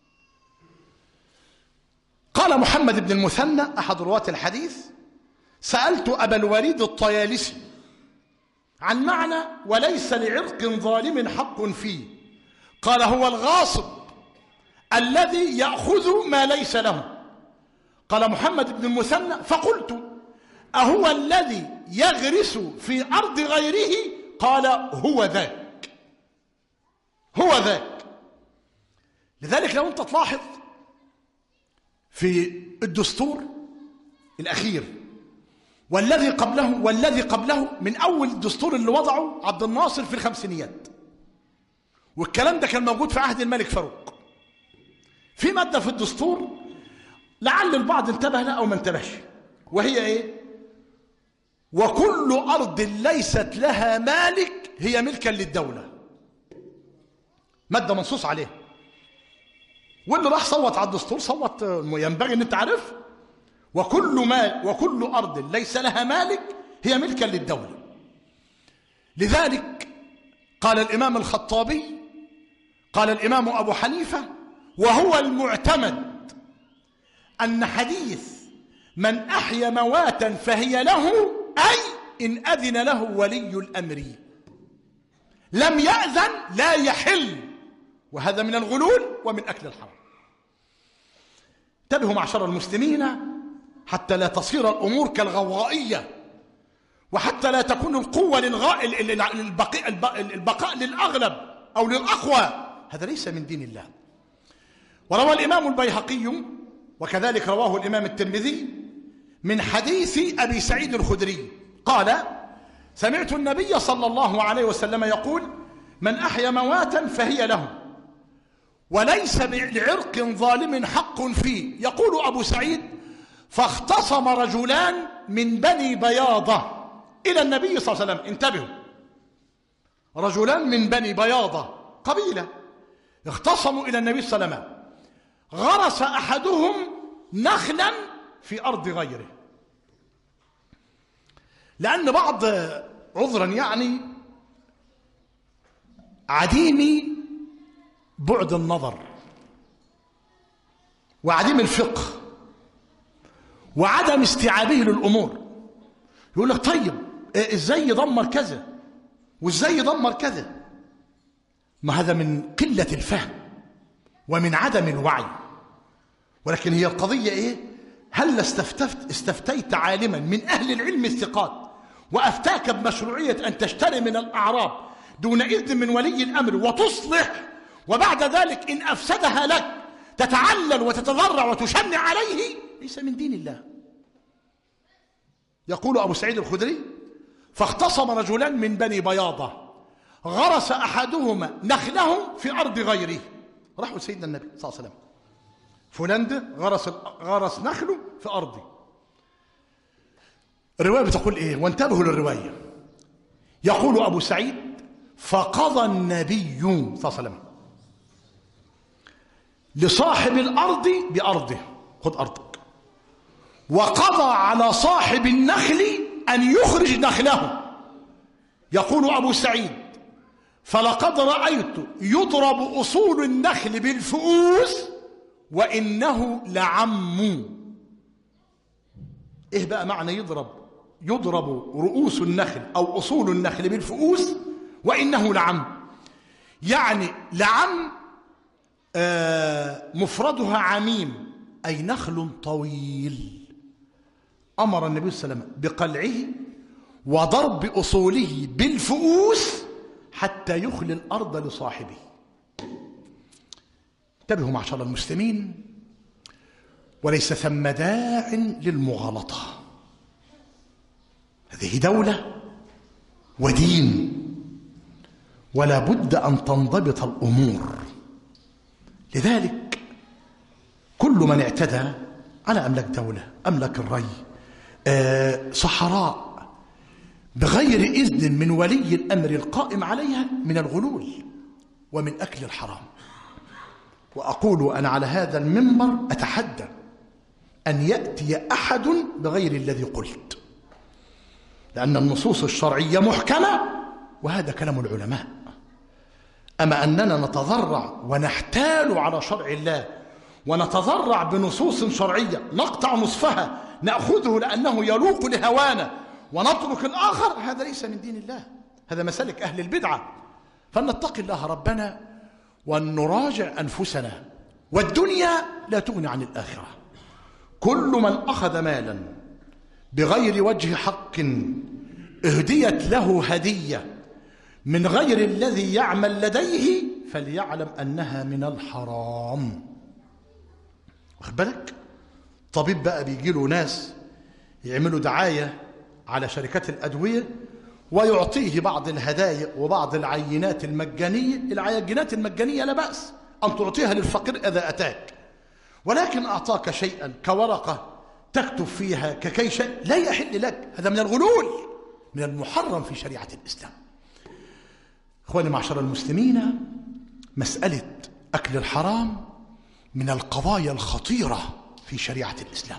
قال محمد بن المثنى أحد رواة الحديث: سألت أبا الوليد الطيالسي عن معنى وليس لعرق ظالم حق فيه، قال: هو الغاصب الذي يأخذ ما ليس له. قال محمد بن المثنى: فقلت: أهو الذي يغرس في أرض غيره؟ قال: هو ذاك، هو ذاك. لذلك لو أنت تلاحظ في الدستور الأخير والذي قبله والذي قبله، من أول الدستور اللي وضعه عبد الناصر في الخمسينيات، والكلام ده كان موجود في عهد الملك فاروق، في مادة في الدستور لعل البعض انتبه لها أو ما انتبهش، وهي إيه؟ وكل أرض ليست لها مالك هي ملكا للدولة. مادة منصوص عليها، واللي راح صوت على الدستور صوت ينبغي ان انت عارف: وكل مال وكل أرض ليس لها مالك هي ملكا للدولة. لذلك قال الإمام الخطابي، قال الإمام أبو حنيفة: وهو المعتمد أن حديث من أحيا مواتا فهي له، أي إن أذن له ولي الأمر، لم يأذن لا يحل، وهذا من الغلول ومن أكل الحرام. انتبهوا معشر المسلمين حتى لا تصير الأمور كالغوائية، وحتى لا تكون القوة للغاء البقاء, البقاء للأغلب أو للأقوى، هذا ليس من دين الله. وروى الإمام البيهقي وكذلك رواه الإمام الترمذي من حديث أبي سعيد الخدري قال: سمعت النبي صلى الله عليه وسلم يقول: من أحيا مواتا فهي له وليس لعرق ظالم حق فيه. يقول أبو سعيد: فاختصم رجلان من بني بياضة إلى النبي صلى الله عليه وسلم. انتبهوا، رجلان من بني بياضة قبيلة اختصموا إلى النبي صلى الله عليه وسلم. غرس أحدهم نخلا في أرض غيره، لأن بعض عذرا يعني عديم بعد النظر وعديم الفقه وعدم استيعابه للأمور يقول لك: طيب ازاي يدمر كذا وازاي يدمر كذا؟ ما هذا من قلة الفهم ومن عدم الوعي. ولكن هي القضية ايه؟ هل استفتفت استفتيت عالما من أهل العلم الثقات وأفتاك بمشروعية أن تشتري من الأعراب دون إذن من ولي الأمر وتصلح، وبعد ذلك إن أفسدها لك تتعلل وتتضرع وتشنع عليه؟ ليس من دين الله. يقول أبو سعيد الخدري: فاختصم رجلان من بني بياضة، غرس أحدهما نخله في أرض غيره. راحوا لسيدنا النبي صلى الله عليه وسلم، فلان ده غرس غرس نخله في أرضي. الرواية بتقول إيه؟ وانتبهوا للرواية. يقول أبو سعيد: فقضى النبي صلى الله عليه وسلم لصاحب الأرض بأرضه، خذ أرضك، وقضى على صاحب النخل أن يخرج نخله. يقول أبو سعيد: فلقد رأيت يضرب أصول النخل بالفؤوس وإنه لعم. إيه بقى معنى يضرب يضرب رؤوس النخل أو أصول النخل بالفؤوس وإنه لعم؟ يعني لعم آه مفردها عميم، أي نخل طويل. أمر النبي صلى الله عليه وسلم بقلعه وضرب أصوله بالفؤوس حتى يخلي الأرض لصاحبه. انتبهوا معشر المسلمين، وليس ثم داع للمغالطة. هذه دولة ودين، ولا بد أن تنضبط الأمور. لذلك كل من اعتدى على أملاك دولة، أملاك الري، أه صحراء، بغير إذن من ولي الأمر القائم عليها، من الغلول ومن أكل الحرام. وأقول أنا على هذا المنبر أتحدى أن يأتي أحد بغير الذي قلت، لأن النصوص الشرعية محكمة، وهذا كلام العلماء. أما أننا نتضرع ونحتال على شرع الله ونتضرع بنصوص شرعية نقطع نصفها نأخذه لأنه يلوق لهوانا ونترك الآخر، هذا ليس من دين الله، هذا مسالك أهل البدعة. فلنتقي الله ربنا وأن نراجع أنفسنا، والدنيا لا تغني عن الآخرة. كل من أخذ مالا بغير وجه حق اهديت له هدية من غير الذي يعمل لديه فليعلم أنها من الحرام. واخد بالك؟ طبيب بقى بيجي له ناس يعملوا دعاية على شركات الأدوية ويعطيه بعض الهدايا وبعض العينات المجانية. العينات المجانية لا بأس أن تعطيها للفقير إذا أتاك، ولكن أعطاك شيئا كورقة تكتب فيها ككي شيء لا يحل لك، هذا من الغلول، من المحرم في شريعة الإسلام. إخواني معشر المسلمين، مسألة أكل الحرام من القضايا الخطيرة في شريعة الإسلام.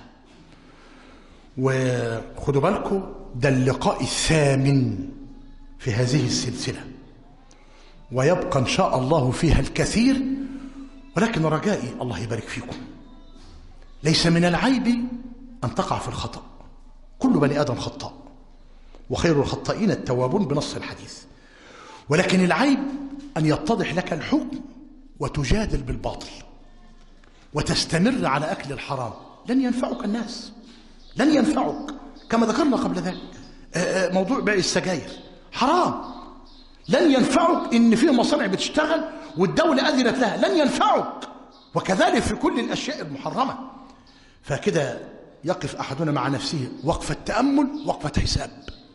وخدوا بالكم، ده اللقاء الثامن في هذه السلسلة، ويبقى إن شاء الله فيها الكثير. ولكن رجائي الله يبارك فيكم، ليس من العيب أن تقع في الخطأ، كل بني آدم خطاء، وخير الخطائين التوابون بنص الحديث. ولكن العيب أن يتضح لك الحكم وتجادل بالباطل وتستمر على أكل الحرام. لن ينفعك الناس، لن ينفعك. كما ذكرنا قبل ذلك موضوع بيع السجاير حرام، لن ينفعك إن فيه مصانع بتشتغل والدولة أذنت لها، لن ينفعك. وكذلك في كل الأشياء المحرمة. فكده يقف أحدنا مع نفسه وقفة تأمل، وقفة حساب.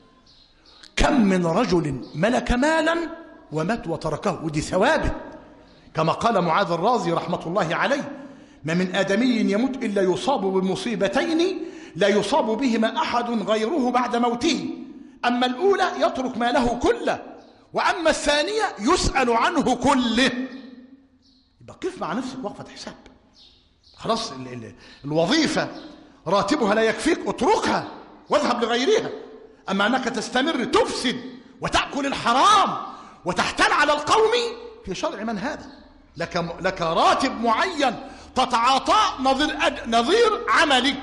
كم من رجل ملك مالا ومات وتركه، ودي ثوابت، كما قال معاذ الرازي رحمة الله عليه: ما من آدمي يموت إلا يصاب بمصيبتين لا يصاب بهما أحد غيره بعد موته، أما الأولى يترك ماله كله، وأما الثانية يسأل عنه كله. يبقى قف مع نفسك وقفة حساب. خلاص ال ال الوظيفة راتبها لا يكفيك، اتركها واذهب لغيرها. أما أنك تستمر تفسد وتأكل الحرام وتحتال على القوم، في شرع من هذا؟ لك, لك راتب معين تتعاطى نظير, نظير عملك.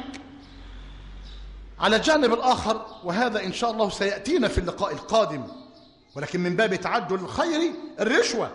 على الجانب الآخر، وهذا إن شاء الله سيأتينا في اللقاء القادم، ولكن من باب تعجل الخير، الرشوة،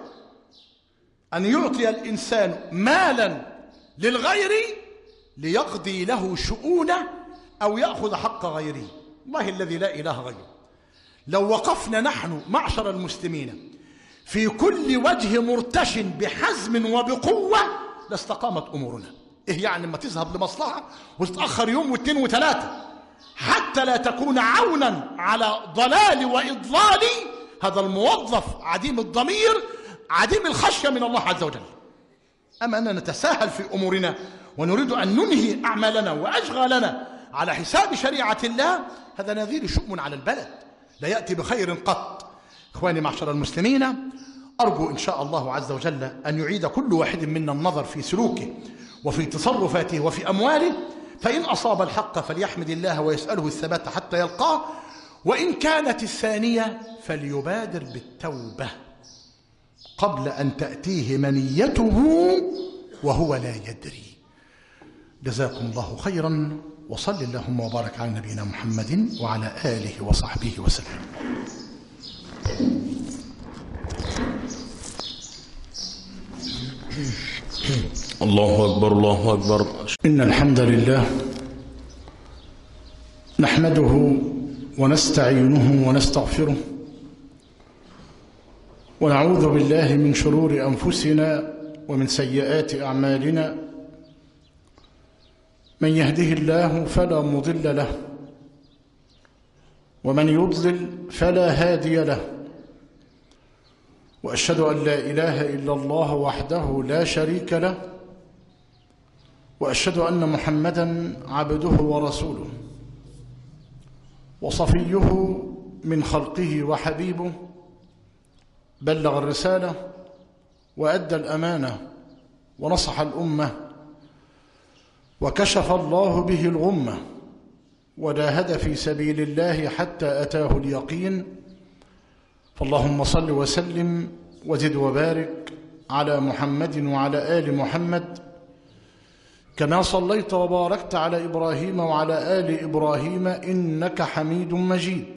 أن يعطي الإنسان مالا للغير ليقضي له شؤونه أو يأخذ حق غيره. الله الذي لا إله غيره، لو وقفنا نحن معشر المسلمين في كل وجه مرتش بحزم وبقوة لاستقامت أمورنا. إيه يعني لما تذهب لمصلحة وتتأخر يوم واثنين وثلاثة حتى لا تكون عونا على ضلال وإضلال هذا الموظف عديم الضمير عديم الخشية من الله عز وجل. أما أننا نتساهل في أمورنا ونريد أن ننهي أعمالنا وأشغالنا على حساب شريعة الله، هذا نذير شؤم على البلد لا يأتي بخير قط. إخواني معشر المسلمين، أرجو إن شاء الله عز وجل أن يعيد كل واحد منا النظر في سلوكه وفي تصرفاته وفي أمواله، فإن أصاب الحق فليحمد الله ويسأله الثبات حتى يلقاه، وإن كانت الثانية فليبادر بالتوبة قبل أن تأتيه منيته وهو لا يدري. جزاكم الله خيرا، وصل اللهم وبارك على نبينا محمد وعلى آله وصحبه وسلم. الله أكبر الله أكبر. إن الحمد لله نحمده ونستعينه ونستغفره، ونعوذ بالله من شرور أنفسنا ومن سيئات أعمالنا. من يهده الله فلا مضل له، ومن يضلل فلا هادي له، وأشهد أن لا إله إلا الله وحده لا شريك له، وأشهد أن محمدًا عبده ورسوله وصفيه من خلقه وحبيبه، بلغ الرسالة وأدى الأمانة ونصح الأمة، وكشف الله به الغمة، وجاهد في سبيل الله حتى أتاه اليقين. فاللهم صل وسلم وزد وبارك على محمد وعلى آل محمد، كما صليت وباركت على إبراهيم وعلى آل إبراهيم إنك حميد مجيد.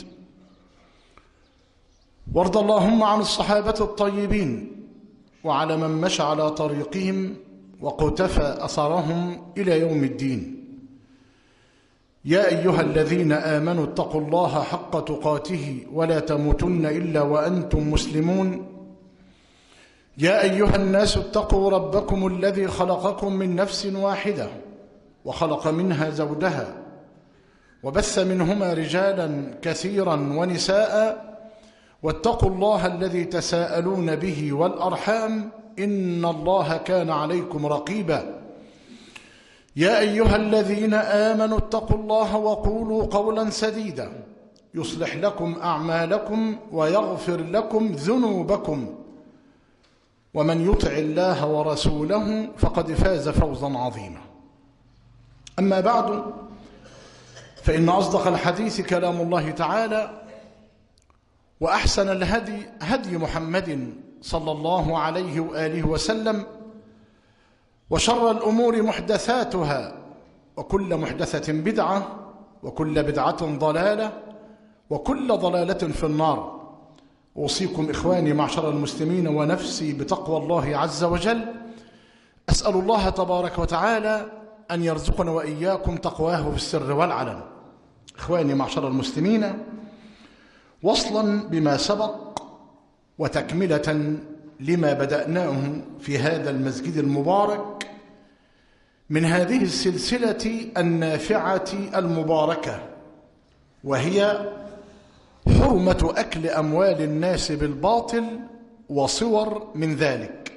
وارض اللهم عن الصحابة الطيبين وعلى من مشى على طريقهم وقتفى أثرهم إلى يوم الدين. يا أيها الذين آمنوا اتقوا الله حق تقاته ولا تموتن إلا وأنتم مسلمون. يا أيها الناس اتقوا ربكم الذي خلقكم من نفس واحدة وخلق منها زوجها وبث منهما رجالا كثيرا ونساء، واتقوا الله الذي تساءلون به والأرحام إن الله كان عليكم رقيبا. يا أيها الذين آمنوا اتقوا الله وقولوا قولا سديدا يصلح لكم أعمالكم ويغفر لكم ذنوبكم، ومن يطع الله ورسوله فقد فاز فوزا عظيما. أما بعد، فإن أصدق الحديث كلام الله تعالى، وأحسن الهدي هدي محمد صلى الله عليه وآله وسلم، وشر الأمور محدثاتها، وكل محدثة بدعة، وكل بدعة ضلالة، وكل ضلالة في النار. أوصيكم إخواني معشر المسلمين ونفسي بتقوى الله عز وجل. أسأل الله تبارك وتعالى أن يرزقنا وإياكم تقواه في السر والعلن. إخواني معشر المسلمين، وصلا بما سبق وتكملة لما بدأناه في هذا المسجد المبارك من هذه السلسلة النافعة المباركة، وهي حرمة أكل أموال الناس بالباطل وصور من ذلك.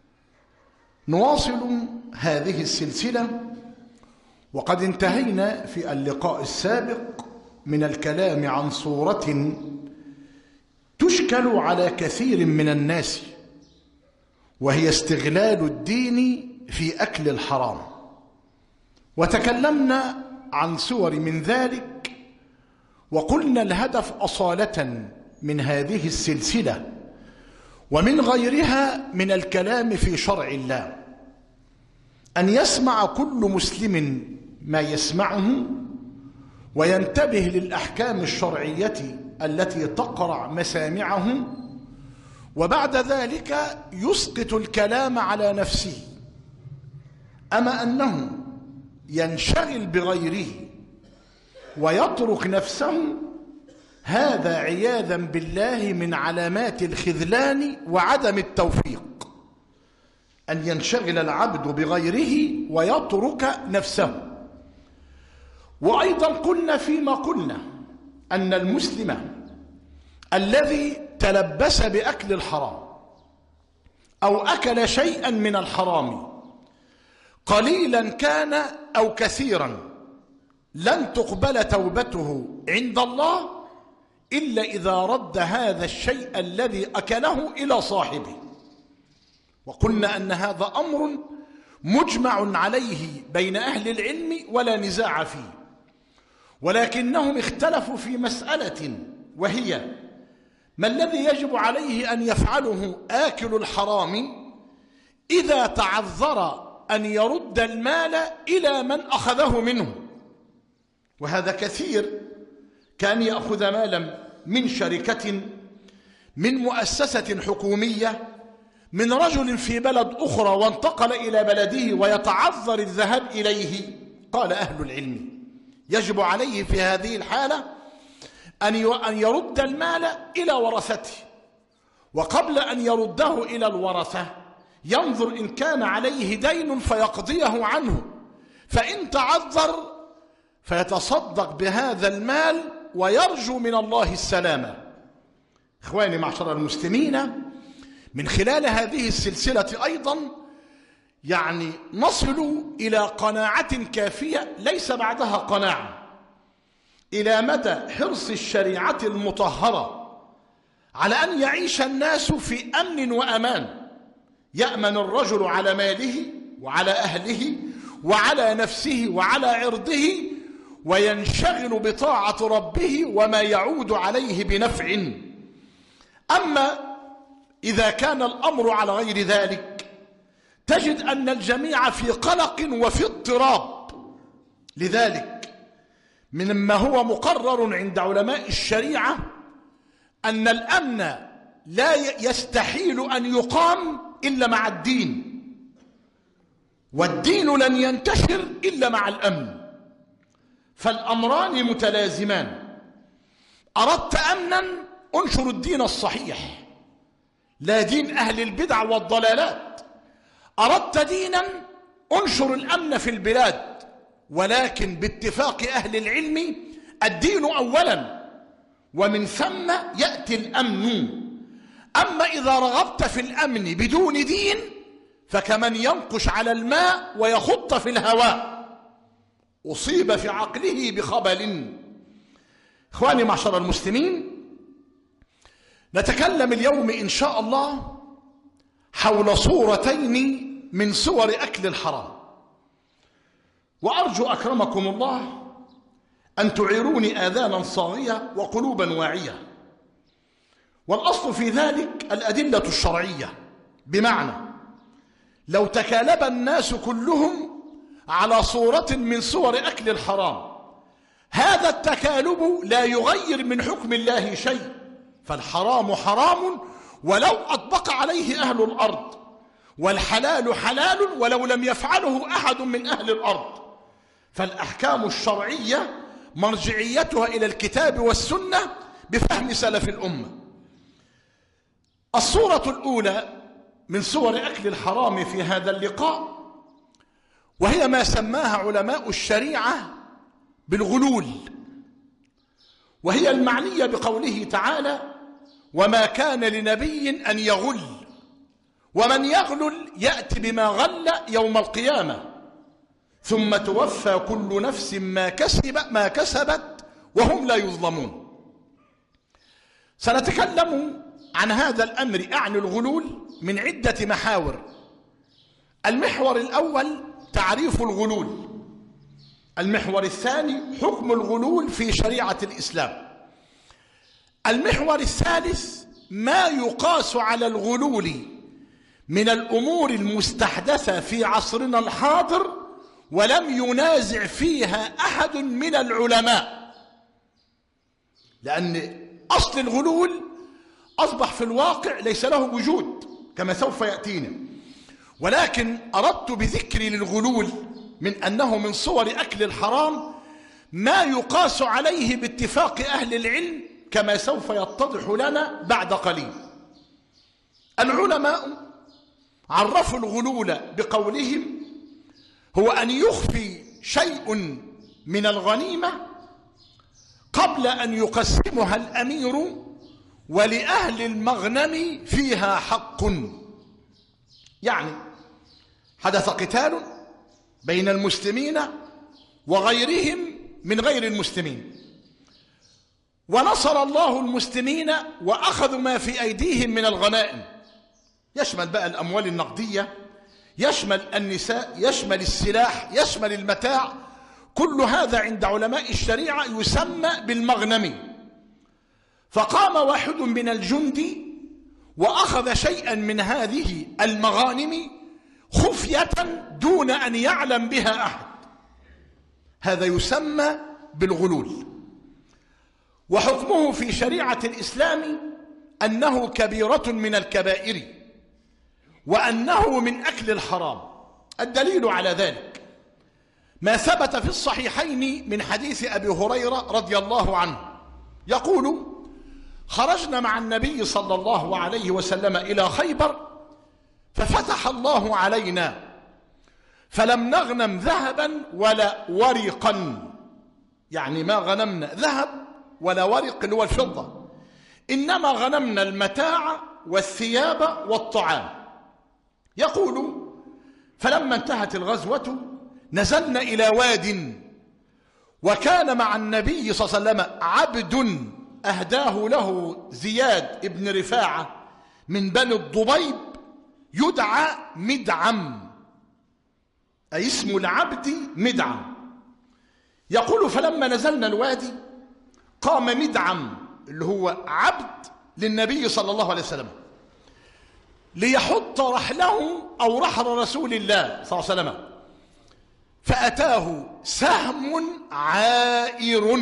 نواصل هذه السلسلة، وقد انتهينا في اللقاء السابق من الكلام عن صورة تشكل على كثير من الناس، وهي استغلال الدين في أكل الحرام. وتكلمنا عن صور من ذلك، وقلنا الهدف أصالة من هذه السلسلة ومن غيرها من الكلام في شرع الله أن يسمع كل مسلم ما يسمعه وينتبه للأحكام الشرعية التي تقرع مسامعه، وبعد ذلك يسقط الكلام على نفسه. أما أنه ينشغل بغيره ويترك نفسه، هذا عياذا بالله من علامات الخذلان وعدم التوفيق، أن ينشغل العبد بغيره ويترك نفسه. وأيضا قلنا فيما قلنا أن المسلم الذي تلبس بأكل الحرام أو أكل شيئا من الحرام قليلا كان أو كثيرا لن تقبل توبته عند الله إلا إذا رد هذا الشيء الذي أكله إلى صاحبه. وقلنا أن هذا أمر مجمع عليه بين أهل العلم ولا نزاع فيه، ولكنهم اختلفوا في مسألة، وهي ما الذي يجب عليه أن يفعله آكل الحرام إذا تعذر أن يرد المال إلى من أخذه منه. وهذا كثير، كان يأخذ مالا من شركة، من مؤسسة حكومية، من رجل في بلد أخرى وانتقل إلى بلده ويتعذر الذهاب إليه. قال أهل العلم يجب عليه في هذه الحالة أن يرد المال إلى ورثته، وقبل أن يرده إلى الورثة ينظر إن كان عليه دين فيقضيه عنه، فإن تعذر فيتصدق بهذا المال ويرجو من الله السلامة. إخواني معشر المسلمين، من خلال هذه السلسلة أيضا يعني نصل إلى قناعة كافية ليس بعدها قناعة، إلى مدى حرص الشريعة المطهرة على أن يعيش الناس في أمن وأمان، يأمن الرجل على ماله وعلى أهله وعلى نفسه وعلى عرضه، وينشغل بطاعة ربه وما يعود عليه بنفع. أما إذا كان الأمر على غير ذلك تجد أن الجميع في قلق وفي اضطراب. لذلك مما هو مقرر عند علماء الشريعة أن الأمن لا يستحيل أن يقام إلا مع الدين، والدين لن ينتشر إلا مع الأمن، فالأمران متلازمان. أردت أمنا انشر الدين الصحيح، لا دين أهل البدع والضلالات. أردت دينا انشر الأمن في البلاد، ولكن باتفاق أهل العلم الدين أولا ومن ثم يأتي الأمن. أما إذا رغبت في الأمن بدون دين فكمن ينقش على الماء ويخط في الهواء، أصيب في عقله بخبل. إخواني معشر المسلمين، نتكلم اليوم إن شاء الله حول صورتين من صور أكل الحرام، وأرجو أكرمكم الله أن تعيروني آذانا صاغية وقلوبا واعية. والأصل في ذلك الأدلة الشرعية، بمعنى لو تكالب الناس كلهم على صورة من صور أكل الحرام، هذا التكالب لا يغير من حكم الله شيء، فالحرام حرام ولو أطبق عليه أهل الأرض، والحلال حلال ولو لم يفعله أحد من أهل الأرض. فالأحكام الشرعية مرجعيتها إلى الكتاب والسنة بفهم سلف الأمة. الصورة الأولى من صور أكل الحرام في هذا اللقاء، وهي ما سماها علماء الشريعة بالغلول، وهي المعنية بقوله تعالى: وما كان لنبي أن يغل، ومن يغلل يأتي بما غل يوم القيامة ثم توفى كل نفس ما كسب ما كسبت وهم لا يظلمون. سنتكلم عن هذا الأمر، أعني الغلول، من عدة محاور. المحور الأول تعريف الغلول، المحور الثاني حكم الغلول في شريعة الإسلام، المحور الثالث ما يقاس على الغلول من الأمور المستحدثة في عصرنا الحاضر ولم ينازع فيها أحد من العلماء، لأن أصل الغلول أصبح في الواقع ليس له وجود كما سوف يأتينا، ولكن أردت بذكري للغلول من أنه من صور أكل الحرام ما يقاس عليه باتفاق أهل العلم كما سوف يتضح لنا بعد قليل. العلماء عرفوا الغلول بقولهم: هو أن يخفي شيء من الغنيمة قبل أن يقسمها الأمير ولأهل المغنم فيها حق. يعني حدث قتال بين المسلمين وغيرهم من غير المسلمين، ونصر الله المسلمين وأخذوا ما في أيديهم من الغنائم، يشمل بقى الأموال النقدية، يشمل النساء، يشمل السلاح، يشمل المتاع. كل هذا عند علماء الشريعة يسمى بالمغنم. فقام واحد من الجند وأخذ شيئا من هذه المغانم خفية دون أن يعلم بها أحد، هذا يسمى بالغلول. وحكمه في شريعة الإسلام أنه كبيرة من الكبائر، وأنه من أكل الحرام. الدليل على ذلك ما ثبت في الصحيحين من حديث أبي هريرة رضي الله عنه يقول: خرجنا مع النبي صلى الله عليه وسلم إلى خيبر ففتح الله علينا، فلم نغنم ذهبا ولا ورقا، يعني ما غنمنا ذهب ولا ورق اللي هو الفضة، إنما غنمنا المتاع والثياب والطعام. يقول: فلما انتهت الغزوة نزلنا إلى واد، وكان مع النبي صلى الله عليه وسلم عبد أهداه له زياد ابن رفاعة من بني الضبيب يدعى مدعم، أي اسم العبد مدعم. يقول: فلما نزلنا الوادي قام مدعم اللي هو عبد للنبي صلى الله عليه وسلم ليحط رحله أو رحل رسول الله صلى الله عليه وسلم، فأتاه سهم عائر.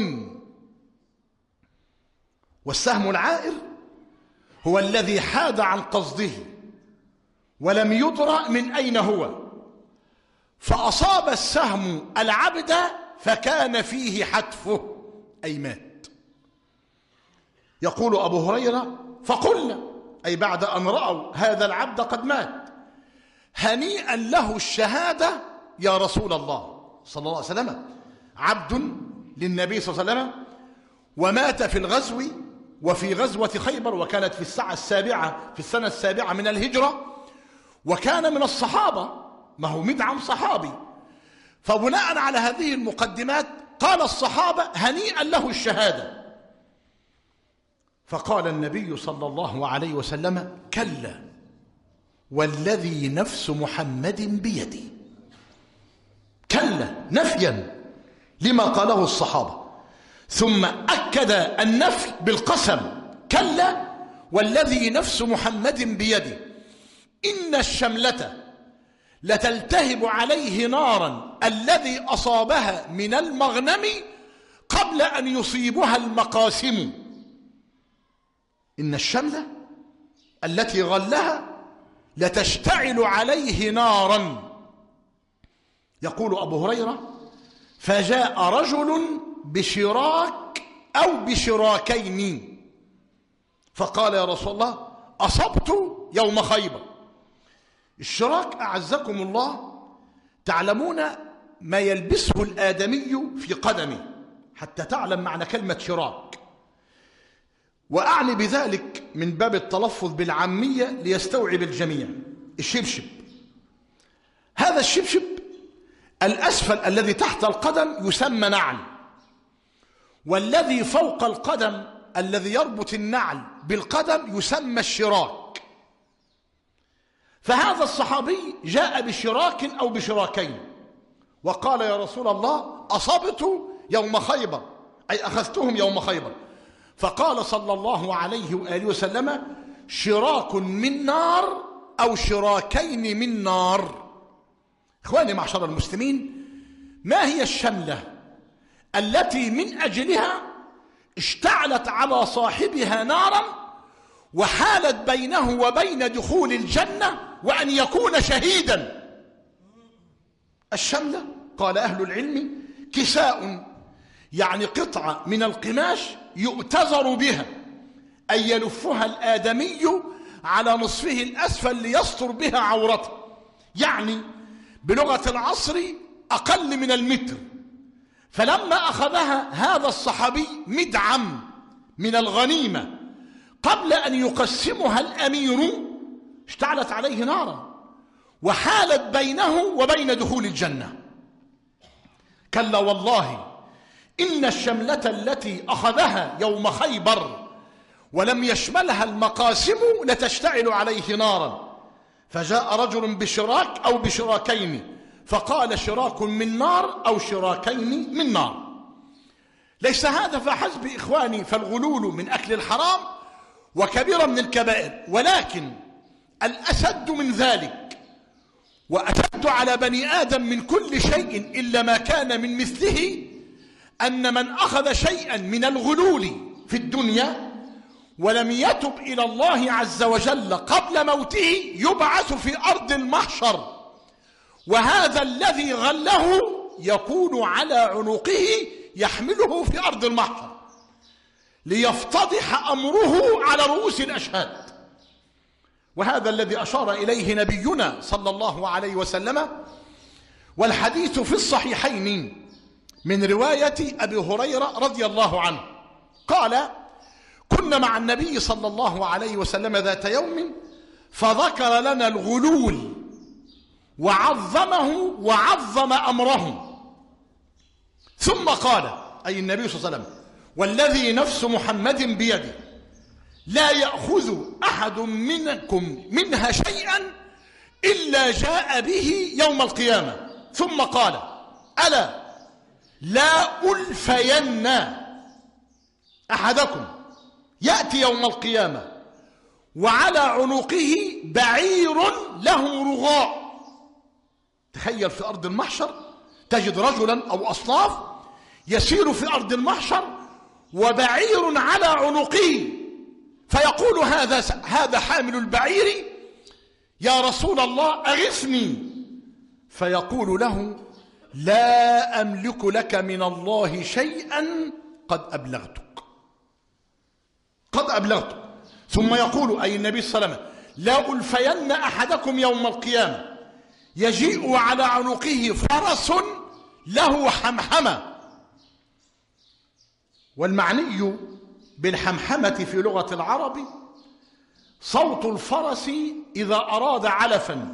والسهم العائر هو الذي حاد عن قصده ولم يدرى من أين هو، فأصاب السهم العبد فكان فيه حتفه، أي مات. يقول أبو هريرة: فقلنا، أي بعد أن رأوا هذا العبد قد مات: هنيئا له الشهادة يا رسول الله صلى الله عليه وسلم. عبد للنبي صلى الله عليه وسلم ومات في الغزو، وفي غزوة خيبر، وكانت في الساعة السابعة في السنة السابعة من الهجرة، وكان من الصحابة، ما هو مدعم صحابي. فبناء على هذه المقدمات قال الصحابة: هنيئا له الشهادة. فقال النبي صلى الله عليه وسلم: كلا والذي نفس محمد بيدي. كلا نفيا لما قاله الصحابة، ثم أكد النفي بالقسم: كلا والذي نفس محمد بيده إن الشملة لتلتهب عليه نارا الذي أصابها من المغنم قبل أن يصيبها المقاسم. إن الشملة التي غلها لتشتعل عليه نارا. يقول أبو هريرة: فجاء رجل بشراك أو بشراكين فقال: يا رسول الله أصبت يوم خيبر. الشراك أعزكم الله تعلمون ما يلبسه الآدمي في قدمه، حتى تعلم معنى كلمة شراك، وأعني بذلك من باب التلفظ بالعامية ليستوعب الجميع. الشبشب، هذا الشبشب الأسفل الذي تحت القدم يسمى نعل، والذي فوق القدم الذي يربط النعل بالقدم يسمى الشراك. فهذا الصحابي جاء بشراك أو بشراكين وقال: يا رسول الله أصبت يوم خيبر، أي أخذتهم يوم خيبر. فقال صلى الله عليه وآله وسلم: شراك من نار أو شراكين من نار. إخواني معشر المسلمين، ما هي الشملة التي من أجلها اشتعلت على صاحبها نارا وحالت بينه وبين دخول الجنة وأن يكون شهيدا؟ الشملة قال أهل العلم: كساء، يعني قطعة من القماش يؤتزر بها، أي يلفها الآدمي على نصفه الأسفل ليستر بها عورته، يعني بلغة العصر أقل من المتر. فلما أخذها هذا الصحابي مدعم من الغنيمة قبل أن يقسمها الأمير اشتعلت عليه نارا وحالت بينه وبين دخول الجنة. كلا والله إن الشملة التي أخذها يوم خيبر ولم يشملها المقاسم لتشتعل عليه نارا. فجاء رجل بشراك أو بشراكين فقال شراك من نار أو شراكين من نار. ليس هذا فحسب إخواني، فالغلول من أكل الحرام وكبيرا من الكبائر، ولكن الأسد من ذلك وأشد على بني آدم من كل شيء إلا ما كان من مثله أن من أخذ شيئا من الغلول في الدنيا ولم يتب إلى الله عز وجل قبل موته يبعث في أرض المحشر، وهذا الذي غله يكون على عنقه يحمله في أرض المحشر ليفتضح أمره على رؤوس الأشهاد. وهذا الذي أشار إليه نبينا صلى الله عليه وسلم، والحديث في الصحيحين من رواية أبي هريرة رضي الله عنه قال: كنا مع النبي صلى الله عليه وسلم ذات يوم فذكر لنا الغلول وعظمه وعظم أمره، ثم قال، أي النبي صلى الله عليه وسلم: والذي نفس محمد بيده لا يأخذ أحد منكم منها شيئا إلا جاء به يوم القيامة. ثم قال: ألا لا ألفين أحدكم يأتي يوم القيامة وعلى عنقه بعير له رغاء. تخيل في أرض المحشر تجد رجلا أو أصناف يسير في أرض المحشر وبعير على عنقه، فيقول هذا هذا حامل البعير: يا رسول الله أغثني. فيقول له: لا أملك لك من الله شيئا قد أبلغتك قد أبلغتك. ثم يقول، أي النبي صلى الله عليه وسلم: لا ألفين أحدكم يوم القيامة يجيء على عنقه فرس له حمحمة. والمعني بالحمحمة في لغة العرب صوت الفرس إذا أراد علفا،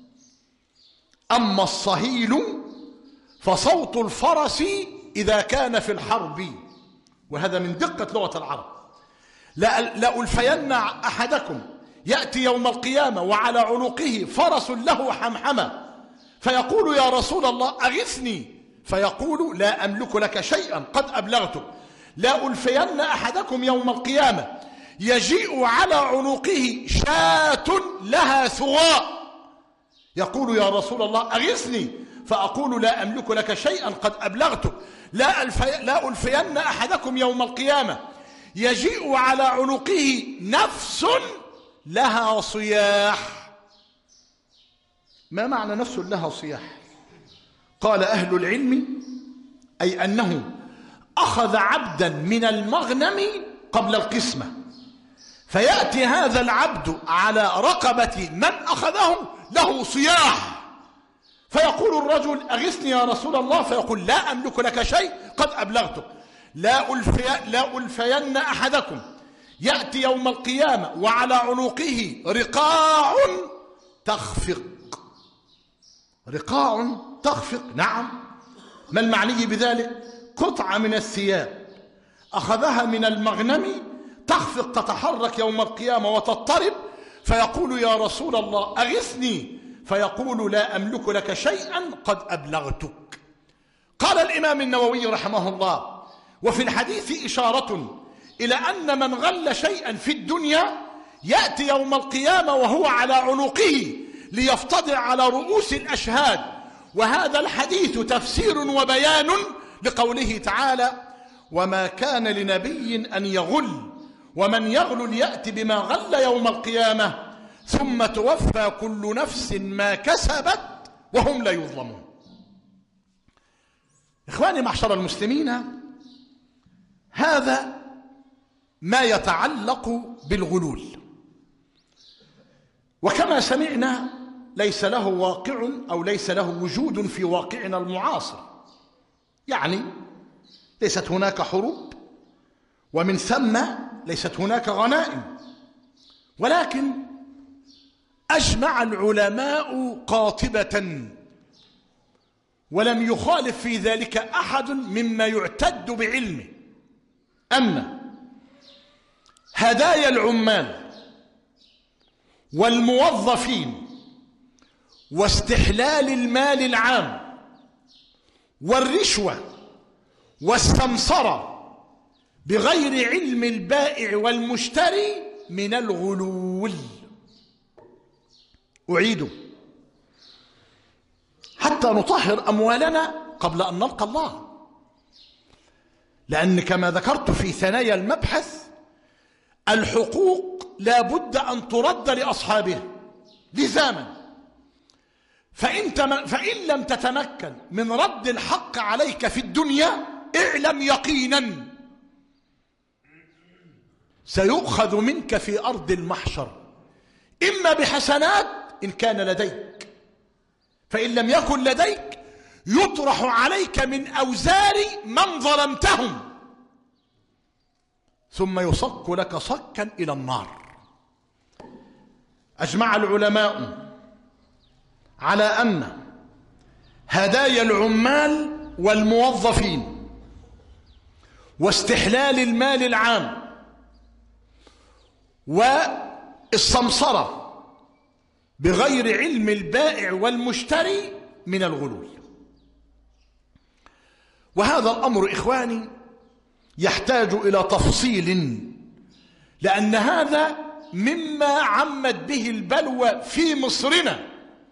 أما الصهيل فصوت الفرس إذا كان في الحرب، وهذا من دقة لغة العرب. لا ألفين أحدكم يأتي يوم القيامة وعلى عنقه فرس له حمحمة، فيقول: يا رسول الله أغثني. فيقول: لا أملك لك شيئا قد أبلغتك. لا ألفين أحدكم يوم القيامة يجيء على عنقه شاة لها ثغاء، يقول: يا رسول الله أغثني. فأقول: لا أملك لك شيئا قد أبلغتك. لا, ألفي لا ألفين أحدكم يوم القيامة يجيء على عنقه نفس لها صياح. ما معنى نفس لها صياح؟ قال أهل العلم: أي أنه أخذ عبدا من المغنم قبل القسمة، فيأتي هذا العبد على رقبة من أخذه له صياح، فيقول الرجل: أغثني يا رسول الله. فيقول: لا أملك لك شيء قد أبلغتك. لا ألفي لا ألفين أحدكم يأتي يوم القيامة وعلى عنقه رقاع تخفق. رقاع تخفق، نعم. ما المعني بذلك؟ قطعة من الثياب أخذها من المغنم تخفق، تتحرك يوم القيامة وتضطرب، فيقول: يا رسول الله أغثني. فيقول: لا أملك لك شيئا قد أبلغتك. قال الإمام النووي رحمه الله: وفي الحديث إشارة إلى أن من غل شيئا في الدنيا يأتي يوم القيامة وهو على عنقه ليفتضع على رؤوس الأشهاد. وهذا الحديث تفسير وبيان لقوله تعالى: وما كان لنبي أن يغل ومن يغل يأتي بما غل يوم القيامة ثم توفى كل نفس ما كسبت وهم لا يظلمون. إخواني معشر المسلمين، هذا ما يتعلق بالغلول، وكما سمعنا ليس له واقع أو ليس له وجود في واقعنا المعاصر، يعني ليست هناك حروب، ومن ثم ليست هناك غنائم، ولكن أجمع العلماء قاطبة، ولم يخالف في ذلك أحد مما يعتد بعلمه، أن هدايا العمال والموظفين واستحلال المال العام والرشوة والسمسرة بغير علم البائع والمشتري من الغلول. أعيد حتى نطهر أموالنا قبل أن نلقى الله، لأن كما ذكرت في ثنايا المبحث الحقوق لا بد أن ترد لأصحابها لزاما، فإن, فإن لم تتمكن من رد الحق عليك في الدنيا اعلم يقينا سيؤخذ منك في أرض المحشر، إما بحسنات إن كان لديك، فإن لم يكن لديك يطرح عليك من أوزار من ظلمتهم ثم يصك لك صكا إلى النار. أجمع العلماء على أن هدايا العمال والموظفين واستحلال المال العام والسمسرة بغير علم البائع والمشتري من الغلول. وهذا الأمر إخواني يحتاج إلى تفصيل، لأن هذا مما عمت به البلوى في مصرنا.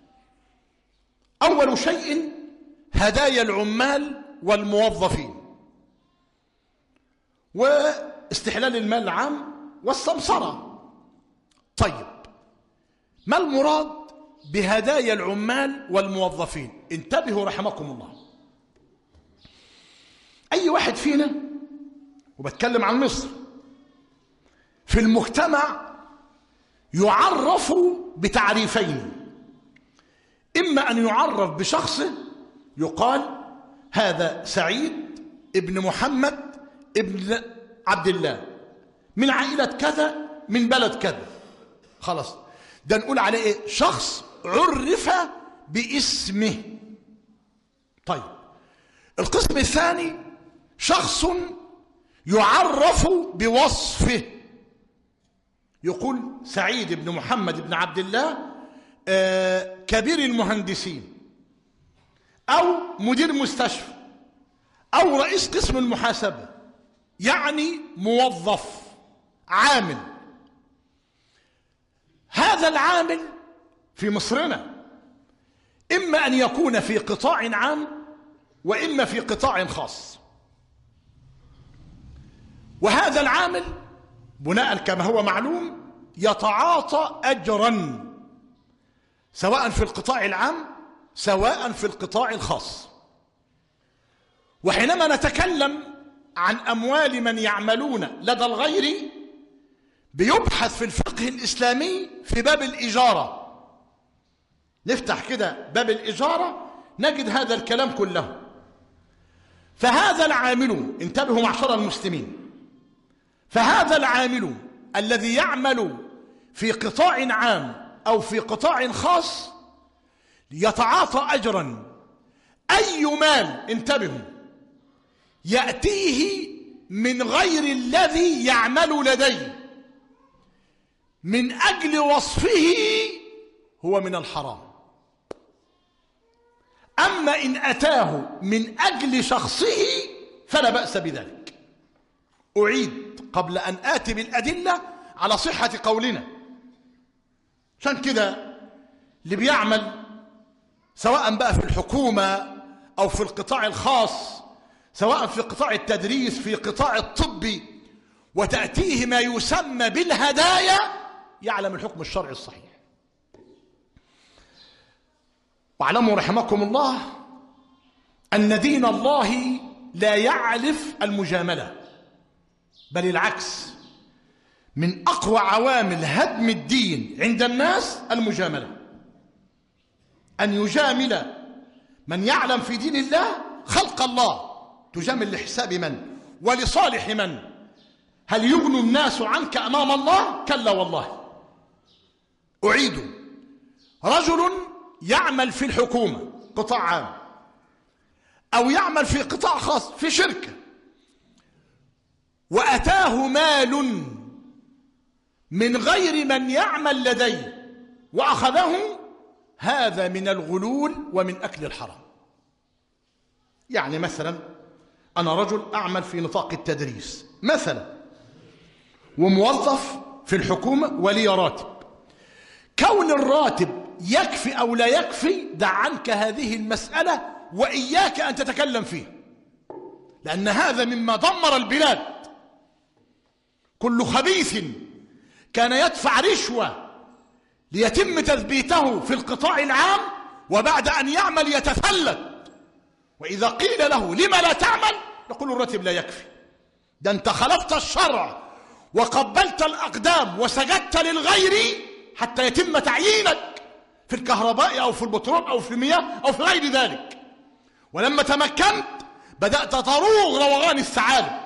أول شيء هدايا العمال والموظفين واستحلال المال العام والسمسرة. طيب، ما المراد بهدايا العمال والموظفين؟ انتبهوا رحمكم الله. أي واحد فينا، وبتكلم عن مصر، في المجتمع يعرف بتعريفين: إما أن يعرف بشخصه، يقال هذا سعيد ابن محمد ابن عبد الله من عائلة كذا من بلد كذا، خلاص ده نقول عليه إيه؟ شخص عرف باسمه. طيب، القسم الثاني شخص يعرف بوصفه، يقول سعيد بن محمد بن عبد الله آه كبير المهندسين، أو مدير مستشفى، أو رئيس قسم المحاسبة، يعني موظف عامل. هذا العامل في مصرنا إما أن يكون في قطاع عام وإما في قطاع خاص، وهذا العامل بناء كما هو معلوم يتعاطى أجرا سواء في القطاع العام سواء في القطاع الخاص. وحينما نتكلم عن أموال من يعملون لدى الغير بيبحث في الفقه الإسلامي في باب الإجارة، نفتح كده باب الإجارة نجد هذا الكلام كله. فهذا العامل، انتبهوا معشر المسلمين، فهذا العامل الذي يعمل في قطاع عام أو في قطاع خاص يتعاطى أجرا. أي مال، انتبهوا، يأتيه من غير الذي يعمل لديه من أجل وصفه هو من الحرام. أما إن أتاه من أجل شخصه فلا بأس بذلك. أعيد قبل أن آتي بالأدلة على صحة قولنا. عشان كده اللي بيعمل سواء بقى في الحكومة أو في القطاع الخاص، سواء في قطاع التدريس، في قطاع الطبي، وتأتيه ما يسمى بالهدايا، يعلم الحكم الشرعي الصحيح. واعلموا رحمكم الله أن دين الله لا يعرف المجاملة، بل العكس، من أقوى عوامل هدم الدين عند الناس المجاملة. أن يجامل من يعلم في دين الله خلق الله، تجامل لحساب من ولصالح من؟ هل يغني الناس عنك أمام الله؟ كلا والله. أعيد: رجل يعمل في الحكومة قطاع عام، أو يعمل في قطاع خاص في شركة، وأتاه مال من غير من يعمل لديه وأخذه، هذا من الغلول ومن أكل الحرام. يعني مثلا أنا رجل أعمل في نطاق التدريس مثلا، وموظف في الحكومة ولي راتب. كون الراتب يكفي أو لا يكفي دع عنك هذه المسألة، وإياك أن تتكلم فيها، لأن هذا مما دمر البلاد. كل خبيث كان يدفع رشوة ليتم تثبيته في القطاع العام، وبعد أن يعمل يتفلت، وإذا قيل له لما لا تعمل يقول الراتب لا يكفي. ده أنت خالفت الشرع وقبلت الأقدام وسجدت للغير حتى يتم تعيينك في الكهرباء أو في البترول أو في المياه أو في غير ذلك. ولما تمكنت بدأت تروغ روغان الثعالب.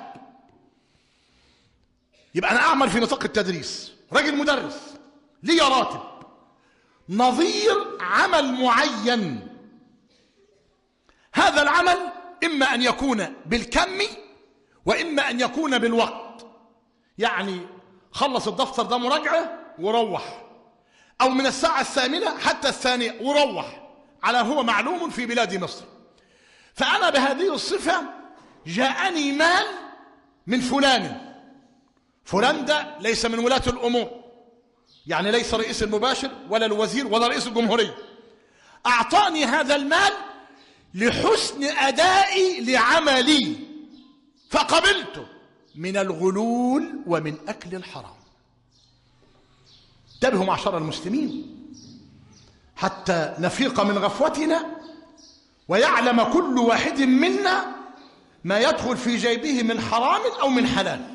يبقى أنا أعمل في نطاق التدريس، راجل مدرس لي راتب نظير عمل معين. هذا العمل إما أن يكون بالكم وإما أن يكون بالوقت، يعني خلص الدفتر ده مراجعة وروح، أو من الساعة الثامنة حتى الثانية وروح، على هو معلوم في بلاد مصر. فأنا بهذه الصفة جاءني مال من فلان. فلان ده ليس من ولاة الأمور، يعني ليس رئيس المباشر ولا الوزير ولا رئيس الجمهورية. أعطاني هذا المال لحسن أدائي لعملي فقبلته، من الغلول ومن أكل الحرام. انتبهوا معشر المسلمين حتى نفيق من غفوتنا، ويعلم كل واحد منا ما يدخل في جيبه من حرام أو من حلال.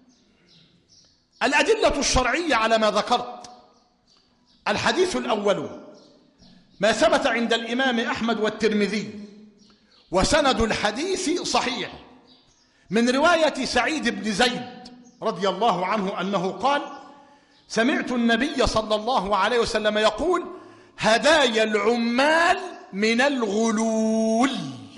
الأدلة الشرعية على ما ذكرت: الحديث الأول ما ثبت عند الإمام أحمد والترمذي، وسند الحديث صحيح، من رواية سعيد بن زيد رضي الله عنه أنه قال: سمعت النبي صلى الله عليه وسلم يقول: هدايا العمال من الغلول.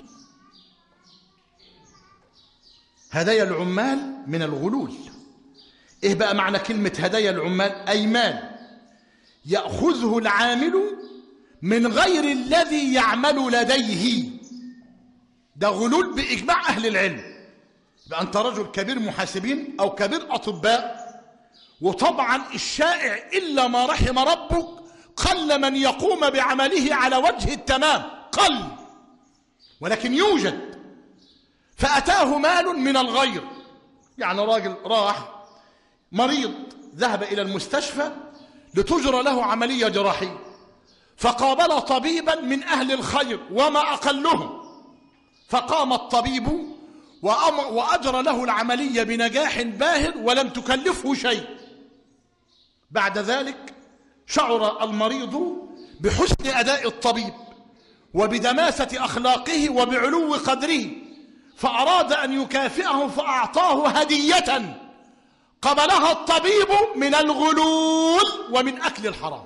هدايا العمال من الغلول. إيه بقى معنى كلمة هدايا العمال؟ أي مال يأخذه العامل من غير الذي يعمل لديه. ده غلول بإجماع أهل العلم. يبقى أنت رجل كبير محاسبين أو كبير أطباء، وطبعا الشائع إلا ما رحم ربك قل من يقوم بعمله على وجه التمام، قل، ولكن يوجد. فأتاه مال من الغير، يعني راجل راح مريض ذهب إلى المستشفى لتجرى له عملية جراحية، فقابل طبيبا من أهل الخير وما أقلهم، فقام الطبيب وأجرى له العملية بنجاح باهر ولم تكلفه شيء. بعد ذلك شعر المريض بحسن أداء الطبيب وبدماسة أخلاقه وبعلو قدره، فأراد أن يكافئه فأعطاه هدية قبلها الطبيب من الغلول ومن أكل الحرام.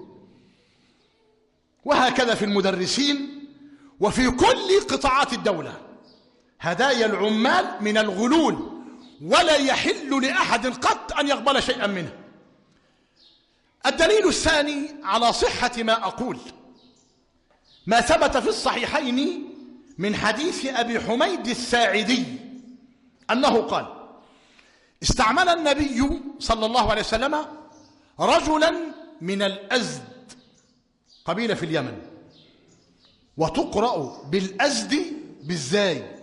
وهكذا في المدرسين وفي كل قطاعات الدولة، هدايا العمال من الغلول، ولا يحل لأحد قط أن يقبل شيئا منه. الدليل الثاني على صحة ما أقول ما ثبت في الصحيحين من حديث أبي حميد الساعدي أنه قال: استعمل النبي صلى الله عليه وسلم رجلا من الأزد، قبيلة في اليمن، وتقرأ بالأزد بالزاي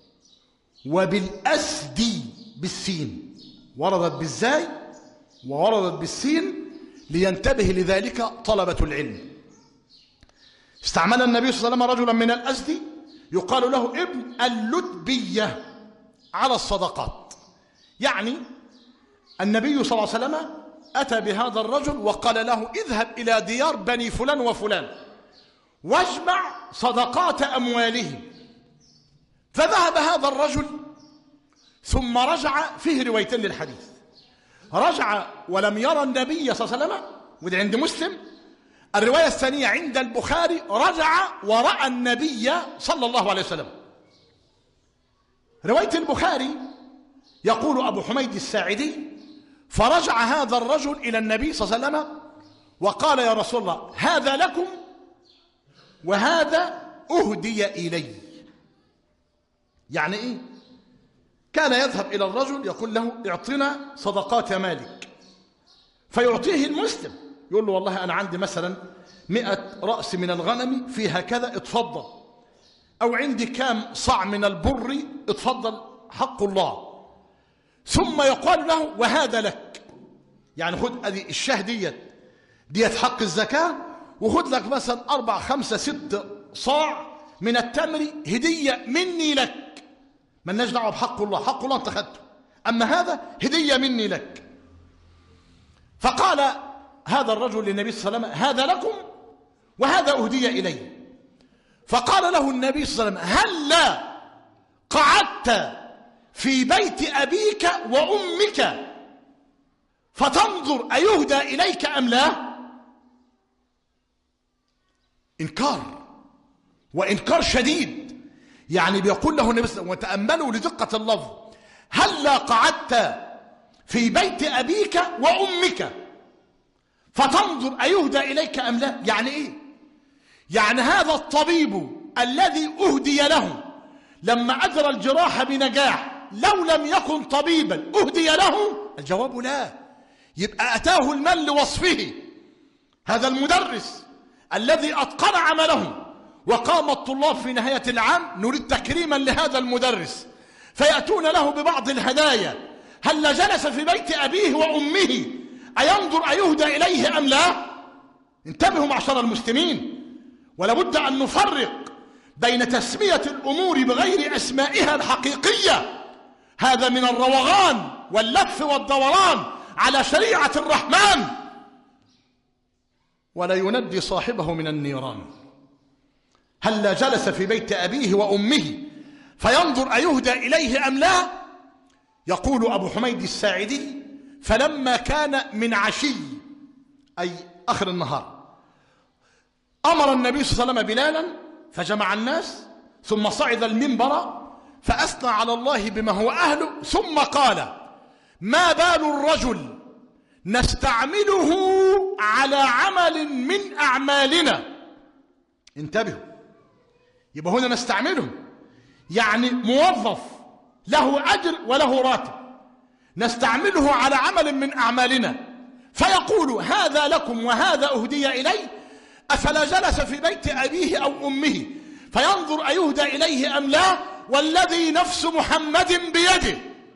وبالأسد بالسين، وردت بالزاي ووردت بالسين لينتبه لذلك طلبة العلم. استعمل النبي صلى الله عليه وسلم رجلا من الأزد يقال له ابن اللتبية على الصدقات. يعني النبي صلى الله عليه وسلم أتى بهذا الرجل وقال له: اذهب إلى ديار بني فلان وفلان واجمع صدقات أموالهم. فذهب هذا الرجل ثم رجع، فيه روايتين للحديث، رجع ولم يرى النبي صلى الله عليه وسلم وده عند مسلم. الرواية الثانية عند البخاري: رجع ورأى النبي صلى الله عليه وسلم. رواية البخاري يقول أبو حميد الساعدي: فرجع هذا الرجل إلى النبي صلى الله عليه وسلم وقال: يا رسول الله، هذا لكم وهذا أهدي إلي. يعني إيه؟ كان يذهب إلى الرجل يقول له: اعطنا صدقات مالك، فيعطيه المسلم، يقول له: والله أنا عندي مثلا مئة رأس من الغنم فيها كذا، اتفضل. أو عندي كام صاع من البر، اتفضل، حق الله. ثم يقال له: وهذا لك، يعني خد ادي الشاه ديت ديت حق الزكاة، وخد لك مثلا أربع خمسة ست صاع من التمر هدية مني لك، مالناش دعوة بحق الله، حق الله أنت خدته، أما هذا هدية مني لك. فقال هذا الرجل للنبي صلى الله عليه وسلم: هذا لكم وهذا أهدي إلي. فقال له النبي صلى الله عليه وسلم: هلا قعدت في بيت أبيك وأمك فتنظر أيهدى إليك أم لا؟ إنكار، وإنكار شديد. يعني بيقول له النبي صلى الله عليه وسلم، وتأملوا لدقة اللفظ: هلا قعدت في بيت أبيك وأمك فتنظر أيهدى إليك أم لا؟ يعني إيه؟ يعني هذا الطبيب الذي أهدي له لما أجرى الجراحة بنجاح، لو لم يكن طبيبا أهدي له؟ الجواب لا. يبقى أتاه المال لوصفه. هذا المدرس الذي أتقن عمله وقام الطلاب في نهاية العام: نريد تكريما لهذا المدرس، فيأتون له ببعض الهدايا. هل جلس في بيت أبيه وأمه أينظر أيهدى إليه أم لا؟ انتبهوا معشر المسلمين، ولابد أن نفرق بين تسمية الأمور بغير أسمائها الحقيقية، هذا من الروغان واللف والدوران على شريعة الرحمن، ولا يندي صاحبه من النيران. هل جلس في بيت أبيه وأمه فينظر أيهدى إليه أم لا؟ يقول أبو حميد الساعدي: فلما كان من عشي، أي آخر النهار، أمر النبي صلى الله عليه وسلم بلالا فجمع الناس، ثم صعد المنبر فأثنى على الله بما هو أهله، ثم قال: ما بال الرجل نستعمله على عمل من أعمالنا. انتبهوا، يبقى هنا نستعمله يعني موظف له أجر وله راتب، نستعمله على عمل من أعمالنا، فيقول: هذا لكم وهذا أهدي إلي. أفلا جلس في بيت أبيه أو أمه فينظر أيهدى إليه أم لا؟ والذي نفس محمد بيده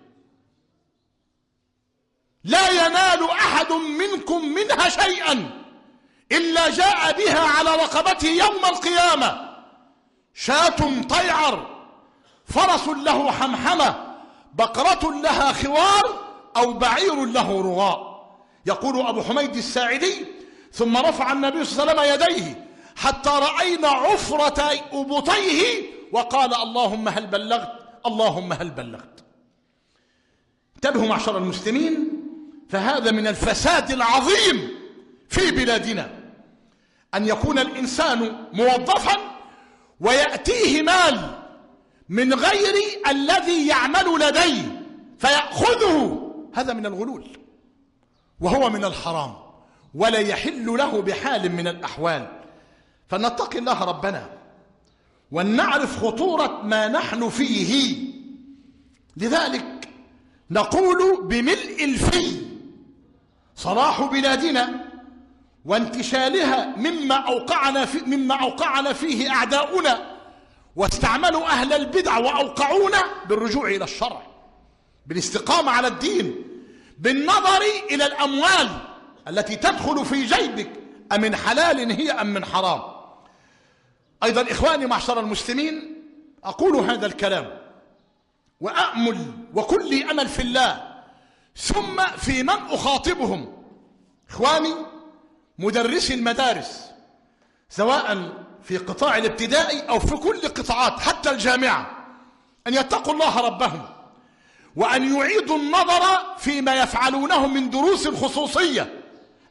لا ينال أحد منكم منها شيئا إلا جاء بها على رقبته يوم القيامة: شاة طيعر، فرس له حمحمة، بقرة لها خوار، أو بعير له رغاء. يقول أبو حميد الساعدي: ثم رفع النبي صلى الله عليه وسلم يديه حتى رأينا عفرة أبطيه وقال: اللهم هل بلغت، اللهم هل بلغت. انتبهوا معشر المسلمين، فهذا من الفساد العظيم في بلادنا، أن يكون الإنسان موظفا ويأتيه مال من غير الذي يعمل لديه فيأخذه. هذا من الغلول وهو من الحرام، ولا يحل له بحال من الأحوال. فنتقي الله ربنا ونعرف خطورة ما نحن فيه. لذلك نقول بملء الفي: صلاح بلادنا وانتشالها مما أوقعنا, في مما أوقعنا فيه أعداؤنا، واستعملوا أهل البدع وأوقعونا بالرجوع إلى الشرع، بالاستقامة على الدين، بالنظر إلى الأموال التي تدخل في جيبك أمن حلال هي أم من حرام. أيضا إخواني معشر المسلمين، أقول هذا الكلام وأأمل وكلي أمل في الله ثم في من أخاطبهم. إخواني مدرسي المدارس، سواء في قطاع الابتدائي أو في كل قطاعات حتى الجامعة، أن يتقوا الله ربهم، وأن يعيدوا النظر فيما يفعلونه من دروس خصوصية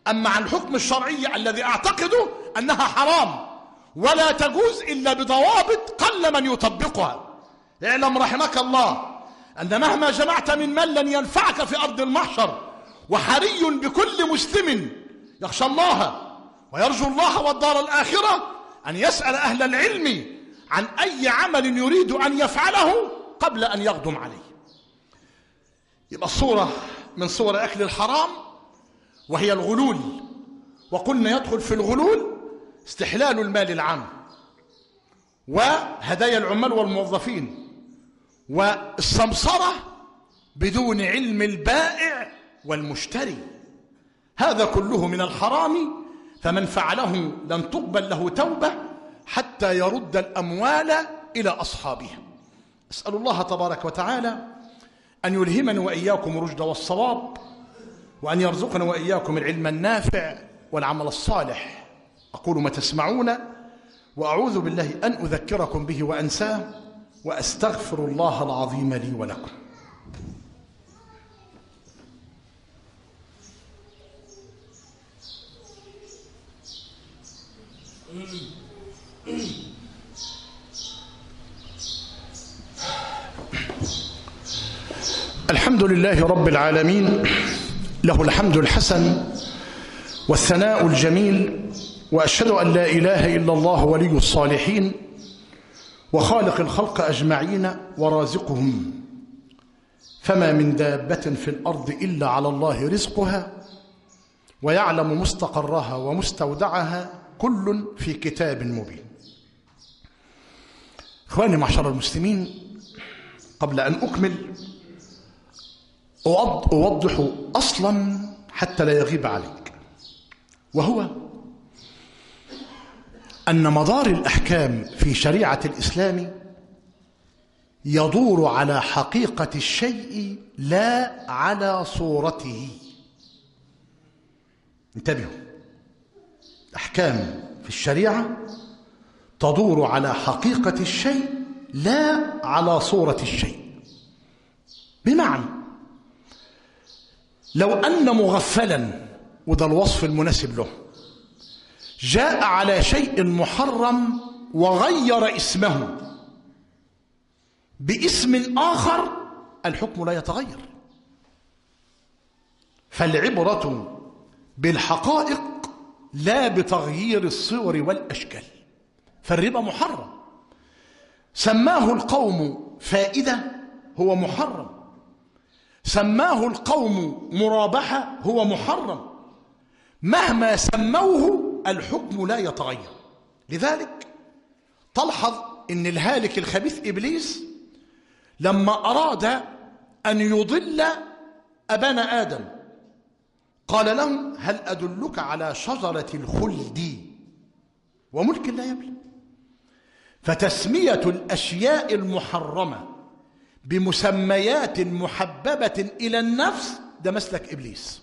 أما عن الحكم الشرعي الذي أعتقده أنها حرام ولا تجوز إلا بضوابط قل من يطبقها. اعلم رحمك الله أن مهما جمعت من مال لن ينفعك في أرض المحشر، وحري بكل مسلم يخشى الله ويرجو الله والدار الآخرة أن يسأل أهل العلم عن أي عمل يريد أن يفعله قبل أن يقدم عليه. يبقى الصورة من صور أكل الحرام وهي الغلول، وقلنا يدخل في الغلول استحلال المال العام وهدايا العمال والموظفين والسمسرة بدون علم البائع والمشتري، هذا كله من الحرام، فمن فعله لن تقبل له توبة حتى يرد الأموال إلى أصحابها. أسأل الله تبارك وتعالى أن يلهمني وإياكم الرشد والصواب، وأن يرزقنا وإياكم العلم النافع والعمل الصالح. أقول ما تسمعون وأعوذ بالله أن أذكركم به وأنساه، وأستغفر الله العظيم لي ولكم. الحمد لله رب العالمين، له الحمد الحسن والثناء الجميل، وأشهد أن لا إله إلا الله ولي الصالحين وخالق الخلق أجمعين ورازقهم، فما من دابة في الأرض إلا على الله رزقها ويعلم مستقرها ومستودعها كل في كتاب مبين. إخواني معشر المسلمين، قبل أن أكمل أوضح أصلا حتى لا يغيب عليك، وهو أن مدار الأحكام في شريعة الإسلام يدور على حقيقة الشيء لا على صورته. انتبهوا، أحكام في الشريعة تدور على حقيقة الشيء لا على صورة الشيء. بمعنى لو أن مغفلا، وده الوصف المناسب له، جاء على شيء محرم وغير اسمه باسم آخر، الحكم لا يتغير. فالعبرة بالحقائق لا بتغيير الصور والأشكال. فالربا محرم، سماه القوم فائدة هو محرم، سماه القوم مرابحة هو محرم، مهما سموه الحكم لا يتغير. لذلك تلحظ ان الهالك الخبيث إبليس لما أراد أن يضل أبانا آدم قال لهم: هل أدلك على شجرة الخلد وملك لا يبلى؟ فتسمية الأشياء المحرمة بمسميات محببة إلى النفس ده مسلك إبليس.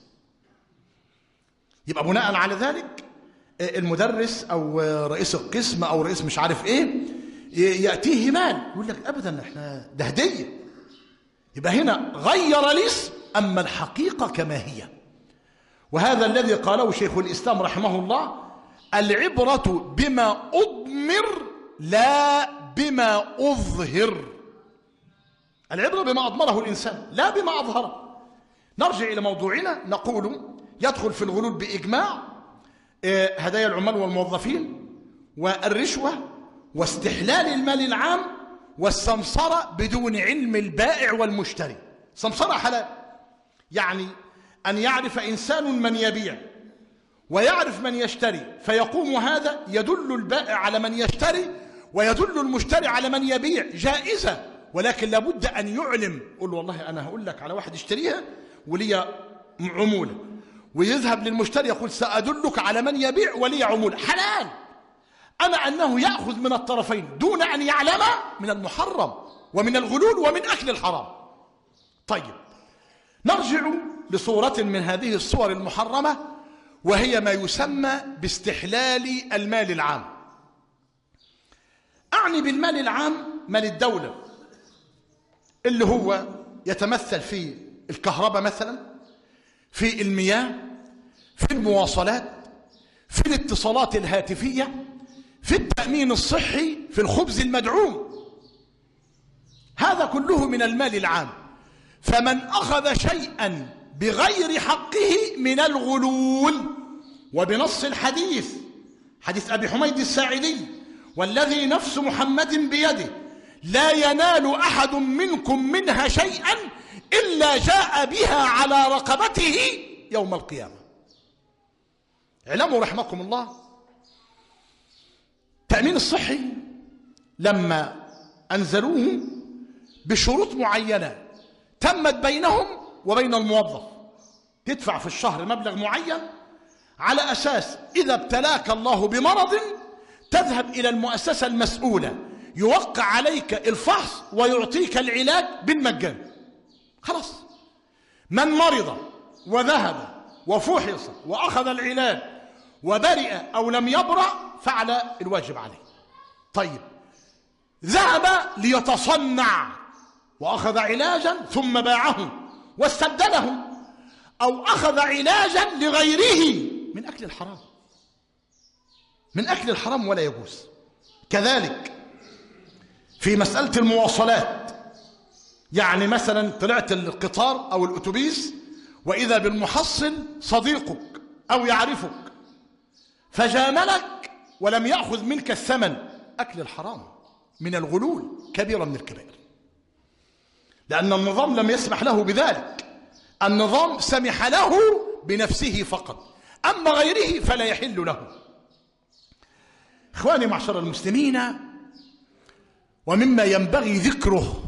يبقى بناء على ذلك المدرس أو رئيس القسم أو رئيس مش عارف إيه يأتيه مال، يقول لك أبدا إحنا ده هدية. يبقى هنا غير الاسم، أما الحقيقة كما هي. وهذا الذي قاله شيخ الإسلام رحمه الله: العبرة بما أضمر لا بما أظهر. العبرة بما أضمره الإنسان لا بما أظهره. نرجع إلى موضوعنا، نقول يدخل في الغلول بإجماع هدايا العمال والموظفين والرشوة واستحلال المال العام والسمسرة بدون علم البائع والمشتري. سمسرة حلال، يعني أن يعرف إنسان من يبيع ويعرف من يشتري، فيقوم هذا يدل البائع على من يشتري ويدل المشتري على من يبيع، جائزة، ولكن لابد أن يعلم. قل والله أنا هقول لك على واحد اشتريها ولي عمولة، ويذهب للمشتري يقول سأدلك على من يبيع ولي عمولة. حلال. أما أنه يأخذ من الطرفين دون أن يعلم من المحرم ومن الغلول ومن أكل الحرام. طيب، نرجع لصورة من هذه الصور المحرمة، وهي ما يسمى باستحلال المال العام. أعني بالمال العام مال الدولة، اللي هو يتمثل في الكهرباء مثلا، في المياه، في المواصلات، في الاتصالات الهاتفية، في التأمين الصحي، في الخبز المدعوم. هذا كله من المال العام. فمن أخذ شيئا بغير حقه من الغلول، وبنص الحديث، حديث أبي حميد الساعدي: والذي نفس محمد بيده لا ينال أحد منكم منها شيئا إلا جاء بها على رقبته يوم القيامة. اعلموا رحمكم الله، التأمين الصحي لما أنزلوه بشروط معينة تمت بينهم وبين الموظف، تدفع في الشهر مبلغ معين على أساس إذا ابتلاك الله بمرض تذهب إلى المؤسسة المسؤولة، يوقع عليك الفحص ويعطيك العلاج بالمجان. خلاص، من مرض وذهب وفحص وأخذ العلاج وبرئ أو لم يبرأ فعل الواجب عليه. طيب، ذهب ليتصنع وأخذ علاجا ثم باعه واستبدله، أو أخذ علاجا لغيره، من أكل الحرام، من أكل الحرام ولا يجوز. كذلك في مسألة المواصلات، يعني مثلا طلعت القطار أو الأتوبيس وإذا بالمحصل صديقك أو يعرفك فجاملك ولم يأخذ منك الثمن، أكل الحرام من الغلول، كبيرة من الكبائر، لأن النظام لم يسمح له بذلك. النظام سمح له بنفسه فقط، أما غيره فلا يحل له. إخواني معشر المسلمين، ومما ينبغي ذكره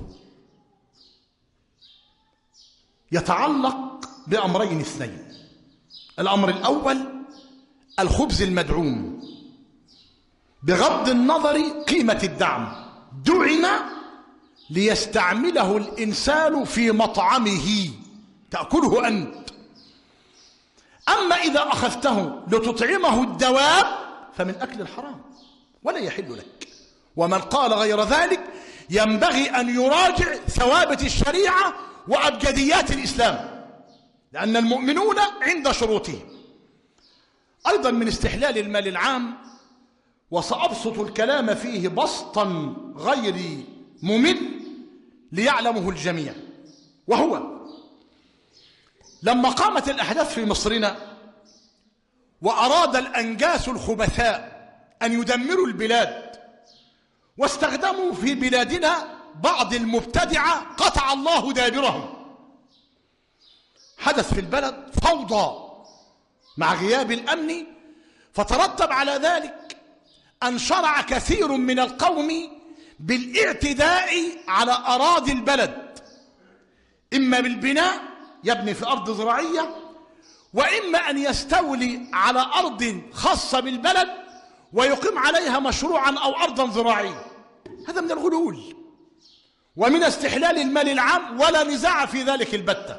يتعلق بأمرين اثنين. الأمر الأول الخبز المدعوم، بغض النظر قيمة الدعم، دعم ليستعمله الإنسان في مطعمه تأكله أنت. أما إذا أخذته لتطعمه الدواب فمن أكل الحرام ولا يحل لك. ومن قال غير ذلك ينبغي أن يراجع ثوابت الشريعة وأبجديات الإسلام، لأن المؤمنون عند شروطهم. أيضا من استحلال المال العام، وسأبسط الكلام فيه بسطا غير ممل ليعلمه الجميع، وهو لما قامت الأحداث في مصرنا وأراد الأنجاس الخبثاء أن يدمروا البلاد واستخدموا في بلادنا بعض المبتدعة قطع الله دابرهم، حدث في البلد فوضى مع غياب الأمن، فترتب على ذلك أن شرع كثير من القوم بالاعتداء على أراضي البلد، إما بالبناء يبني في أرض زراعية، وإما أن يستولي على أرض خاصة بالبلد ويقيم عليها مشروعا أو أرضا زراعية. هذا من الغلول ومن استحلال المال العام، ولا نزاع في ذلك البتة.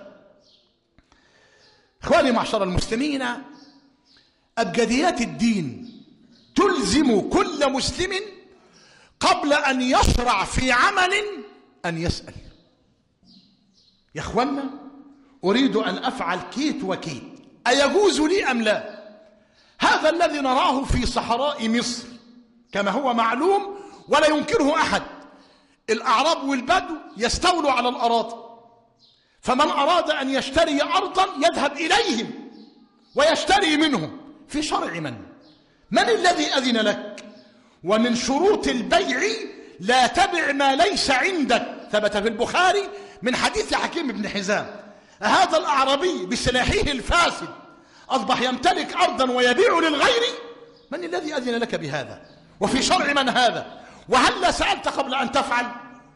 إخواني معشر المسلمين، أبجديات الدين تلزم كل مسلم قبل أن يشرع في عمل أن يسأل: يا إخوانا، أريد أن أفعل كيت وكيت، أيجوز لي أم لا؟ هذا الذي نراه في صحراء مصر كما هو معلوم ولا ينكره أحد. الأعراب والبدو يستولوا على الأراضي، فمن أراد أن يشتري أرضا يذهب إليهم ويشتري منهم في شرع من؟ من الذي أذن لك؟ ومن شروط البيع لا تبع ما ليس عندك، ثبت في البخاري من حديث حكيم بن حزام: هذا الأعرابي بسلاحه الفاسد أصبح يمتلك أرضا ويبيع للغير، من الذي أذن لك بهذا؟ وفي شرع من هذا؟ وهل سألت قبل أن تفعل؟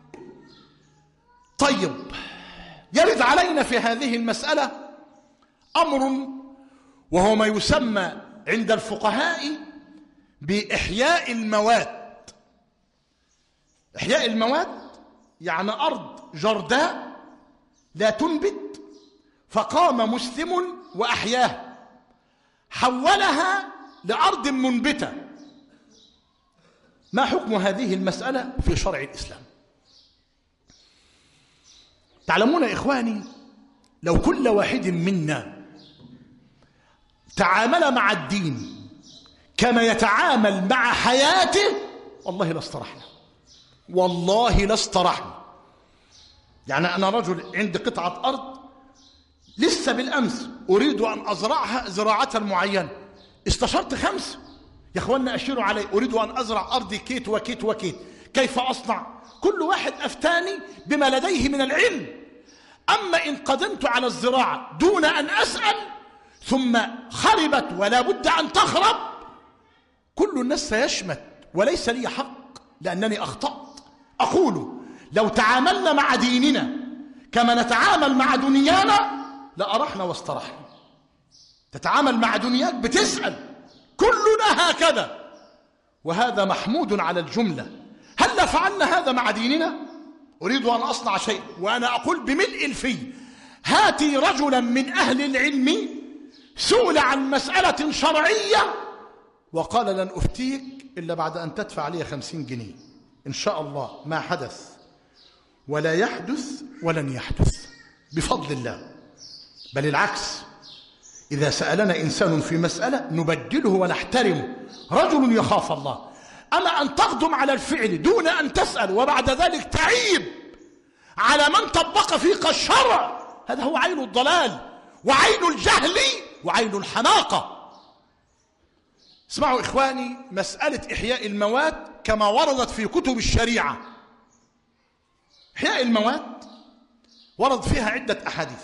طيب، يرد علينا في هذه المسألة أمر وهو ما يسمى عند الفقهاء بإحياء المواد. إحياء المواد يعني أرض جرداء لا تنبت، فقام مسلم وأحياها، حولها لأرض منبتة. ما حكم هذه المسألة في شرع الإسلام؟ تعلمون يا إخواني، لو كل واحد منا تعامل مع الدين كما يتعامل مع حياته والله لاسترحنا، والله لاسترحنا. يعني أنا رجل عندي قطعة أرض لسه بالأمس أريد أن أزرعها زراعة معينة، استشرت خمس يا أخوانا أشيروا علي، أريد أن أزرع أرضي كيت وكيت وكيت، كيف أصنع؟ كل واحد أفتاني بما لديه من العلم. أما إن قدمت على الزراعة دون أن أسأل ثم خربت ولا بد أن تخرب، كل الناس سيشمت وليس لي حق لأنني أخطأت. أقول لو تعاملنا مع ديننا كما نتعامل مع دنيانا لأرحنا واسترحنا. تتعامل مع دنياك بتسأل، كلنا هكذا، وهذا محمود على الجملة. هل فعلنا هذا مع ديننا؟ أريد أن أصنع شيء وأنا أقول بملء الفي هاتي رجلا من أهل العلم سئل عن مسألة شرعية وقال لن أفتيك إلا بعد أن تدفع لي خمسين جنيه. إن شاء الله ما حدث ولا يحدث ولن يحدث بفضل الله، بل العكس، إذا سألنا إنسان في مسألة نبجله ونحترمه، رجل يخاف الله. أما أن تقدم على الفعل دون أن تسأل وبعد ذلك تعيب على من طبق فيك الشرع، هذا هو عين الضلال وعين الجهل وعين الحماقة. اسمعوا إخواني، مسألة إحياء المواد كما وردت في كتب الشريعة، إحياء المواد ورد فيها عدة أحاديث،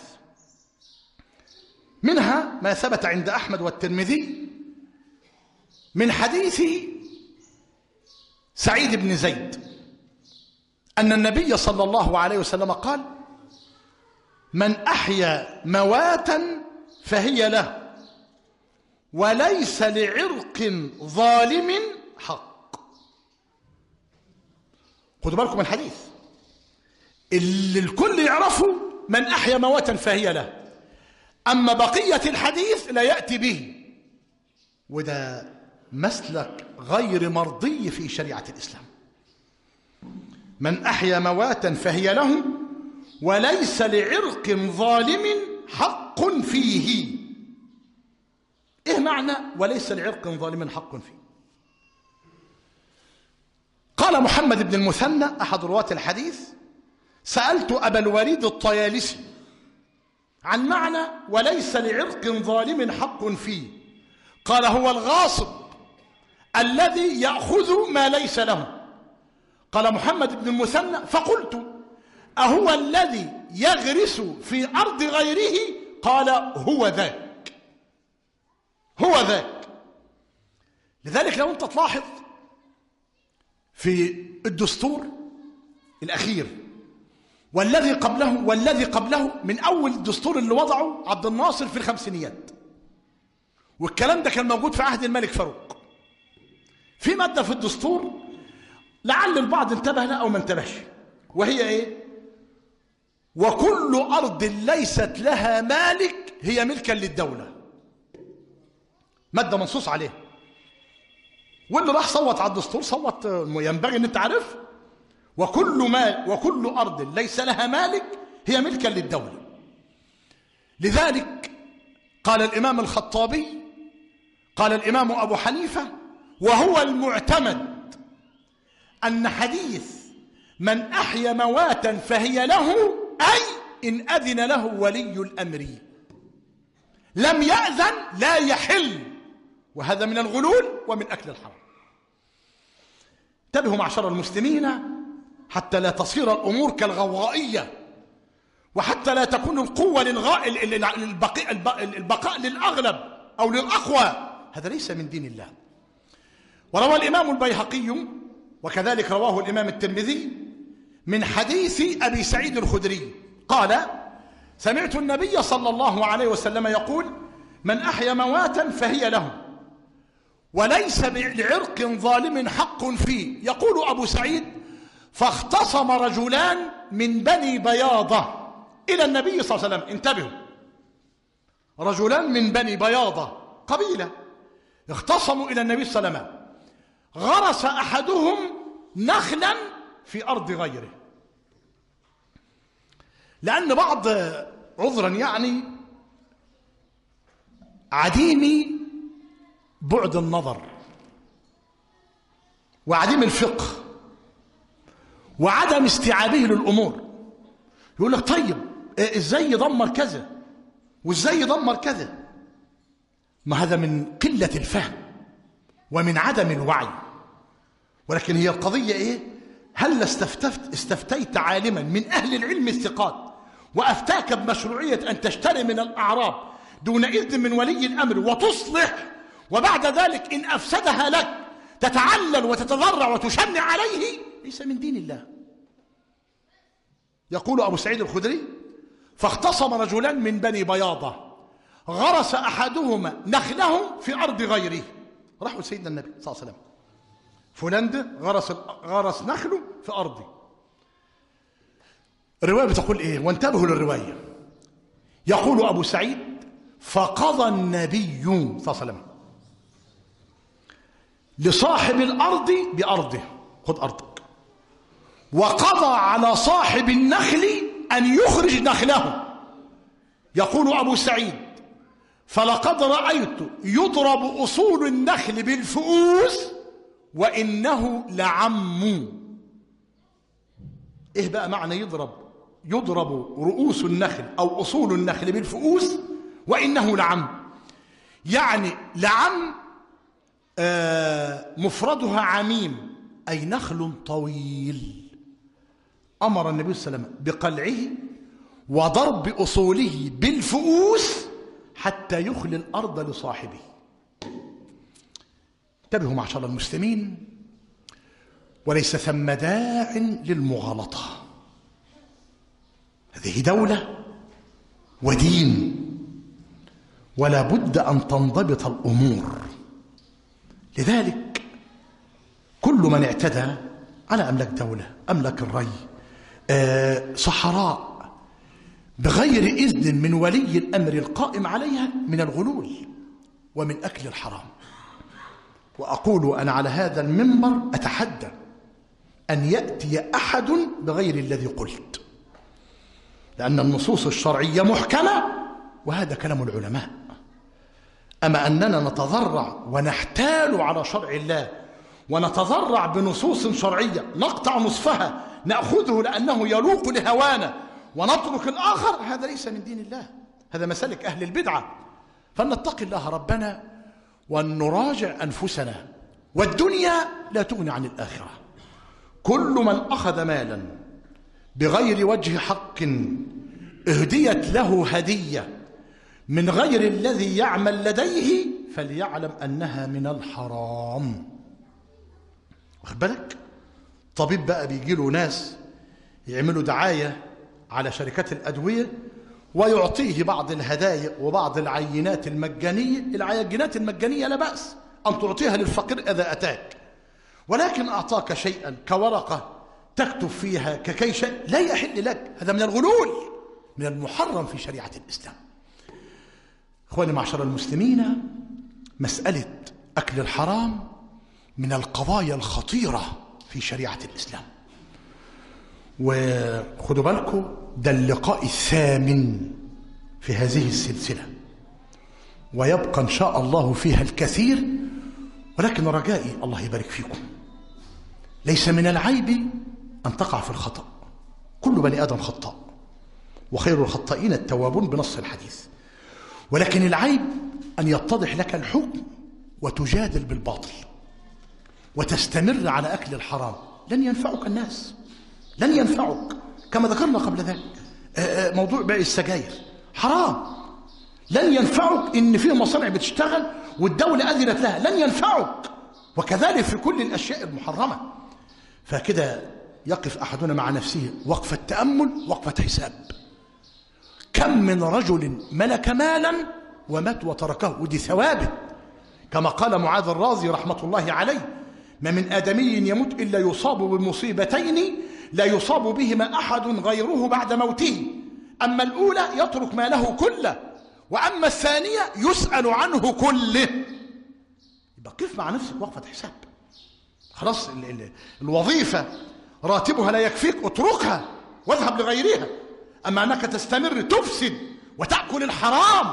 منها ما ثبت عند أحمد والترمذي من حديث سعيد بن زيد أن النبي صلى الله عليه وسلم قال: من أحيا مواتا فهي له وليس لعرق ظالم حق. خدوا بالكم من الحديث اللي الكل يعرفه، من أحيا مواتا فهي له، أما بقية الحديث لا يأتي به، وده مسلك غير مرضي في شريعة الإسلام. من أحيا مواتا فهي له وليس لعرق ظالم حق فيه. إيه معنى وليس لعرق ظالم حق فيه؟ قال محمد بن المثنى أحد رواة الحديث: سألت أبا الوليد الطيالسي عن معنى وليس لعرق ظالم حق فيه، قال: هو الغاصب الذي يأخذ ما ليس له. قال محمد بن المثنى: فقلت: أهو الذي يغرس في أرض غيره؟ قال: هو ذاك، هو ذاك. لذلك لو أنت تلاحظ في الدستور الأخير والذي قبله والذي قبله، من أول الدستور اللي وضعه عبد الناصر في الخمسينيات، والكلام ده كان موجود في عهد الملك فاروق، في مادة في الدستور لعل البعض انتبه لها أو ما انتبهش، وهي إيه؟ وكل أرض ليست لها مالك هي ملكا للدولة. مادة منصوص عليها، واللي راح صوت على الدستور صوت ينبغي ان انت عارف: وكل مال وكل أرض ليس لها مالك هي ملكا للدولة. لذلك قال الإمام الخطابي، قال الإمام أبو حنيفة: وهو المعتمد أن حديث من أحيا مواتا فهي له، أي إن أذن له ولي الأمر، لم يأذن لا يحل، وهذا من الغلول ومن أكل الحرام. انتبهوا معشر المسلمين حتى لا تصير الأمور كالغوغائية، وحتى لا تكون القوة للغاء البقاء, البقاء للأغلب أو للأقوى، هذا ليس من دين الله. وروى الإمام البيهقي وكذلك رواه الإمام الترمذي من حديث أبي سعيد الخدري قال: سمعت النبي صلى الله عليه وسلم يقول: من أحيا مواتا فهي له وليس لعرق ظالم حق فيه. يقول أبو سعيد: فاختصم رجلان من بني بياضة إلى النبي صلى الله عليه وسلم. انتبهوا، رجلان من بني بياضة قبيلة اختصموا إلى النبي صلى الله عليه وسلم، غرس أحدهم نخلا في أرض غيره، لأن بعض عذرا يعني عديم بعد النظر وعديم الفقه وعدم استيعابه للأمور. يقول لك طيب ازاي يدمر كذا وازاي يدمر كذا؟ ما هذا من قلة الفهم ومن عدم الوعي. ولكن هي القضية ايه؟ هل استفتفت استفتيت عالما من أهل العلم الثقات وأفتاك بمشروعية أن تشتري من الأعراب دون إذن من ولي الأمر وتصلح، وبعد ذلك إن أفسدها لك تتعلل وتتضرع وتشنع عليه؟ ليس من دين الله. يقول أبو سعيد الخدري: فاختصم رجلان من بني بياضة غرس أحدهما نخله في أرض غيره. راحوا سيدنا النبي صلى الله عليه وسلم: فلان ده غرس غرس نخله في أرضي. الرواية بتقول إيه؟ وانتبهوا للرواية. يقول أبو سعيد: فقضى النبي صلى الله عليه وسلم لصاحب الأرض بأرضه، خذ أرضك، وقضى على صاحب النخل أن يخرج نخله. يقول أبو سعيد: فلقد رأيت يضرب أصول النخل بالفؤوس وإنه لعم. إيه بقى معنى يضرب يضرب رؤوس النخل أو أصول النخل بالفؤوس وإنه لعم؟ يعني لعم آه مفردها عميم، أي نخل طويل. أمر النبي صلى الله عليه وسلم بقلعه وضرب أصوله بالفؤوس حتى يخلي الأرض لصاحبه. انتبهوا معشر المسلمين، وليس ثم داع للمغالطة. هذه دولة ودين، ولا بد أن تنضبط الأمور. لذلك كل من اعتدى على أملاك دولة، أملاك الري، أه صحراء، بغير إذن من ولي الأمر القائم عليها، من الغلول ومن أكل الحرام. وأقول أنا على هذا المنبر أتحدى أن يأتي أحد بغير الذي قلت، لأن النصوص الشرعية محكمة وهذا كلام العلماء. أما أننا نتضرع ونحتال على شرع الله ونتضرع بنصوص شرعية نقطع نصفها نأخذه لأنه يلوق لهوانا ونترك الآخر، هذا ليس من دين الله، هذا مسالك أهل البدعة. فلنتقي الله ربنا وأن نراجع أنفسنا، والدنيا لا تغني عن الآخرة. كل من أخذ مالا بغير وجه حق اهديت له هدية من غير الذي يعمل لديه فليعلم أنها من الحرام. واخد بالك؟ طبيب بقى بيجي له ناس يعملوا دعاية على شركات الأدوية ويعطيه بعض الهدايا وبعض العينات المجانية. العينات المجانية لا بأس أن تعطيها للفقير إذا أتاك، ولكن أعطاك شيئا كورقة تكتب فيها ككي شيء لا يحل لك، هذا من الغلول، من المحرم في شريعة الإسلام. إخواني معشر المسلمين، مسألة أكل الحرام من القضايا الخطيرة في شريعة الإسلام. وخدوا بالكم، ده اللقاء الثامن في هذه السلسلة، ويبقى إن شاء الله فيها الكثير. ولكن رجائي الله يبارك فيكم، ليس من العيب أن تقع في الخطأ، كل بني آدم خطاء وخير الخطائين التوابون بنص الحديث. ولكن العيب أن يتضح لك الحكم وتجادل بالباطل وتستمر على أكل الحرام. لن ينفعك الناس، لن ينفعك، كما ذكرنا قبل ذلك موضوع بيع السجاير حرام، لن ينفعك إن فيه مصانع بتشتغل والدولة أذنت لها، لن ينفعك. وكذلك في كل الأشياء المحرمة. فكده يقف أحدنا مع نفسه وقفة تأمل، وقفة حساب. كم من رجل ملك مالا ومات وتركه، ودي ثوابت، كما قال معاذ الرازي رحمة الله عليه: ما من آدمي يموت إلا يصاب بمصيبتين لا يصاب بهما أحد غيره بعد موته، أما الأولى يترك ماله كله، وأما الثانية يسأل عنه كله. يبقى قف مع نفسك وقفة حساب. خلاص ال ال الوظيفة راتبها لا يكفيك، اتركها واذهب لغيرها. أما أنك تستمر تفسد وتأكل الحرام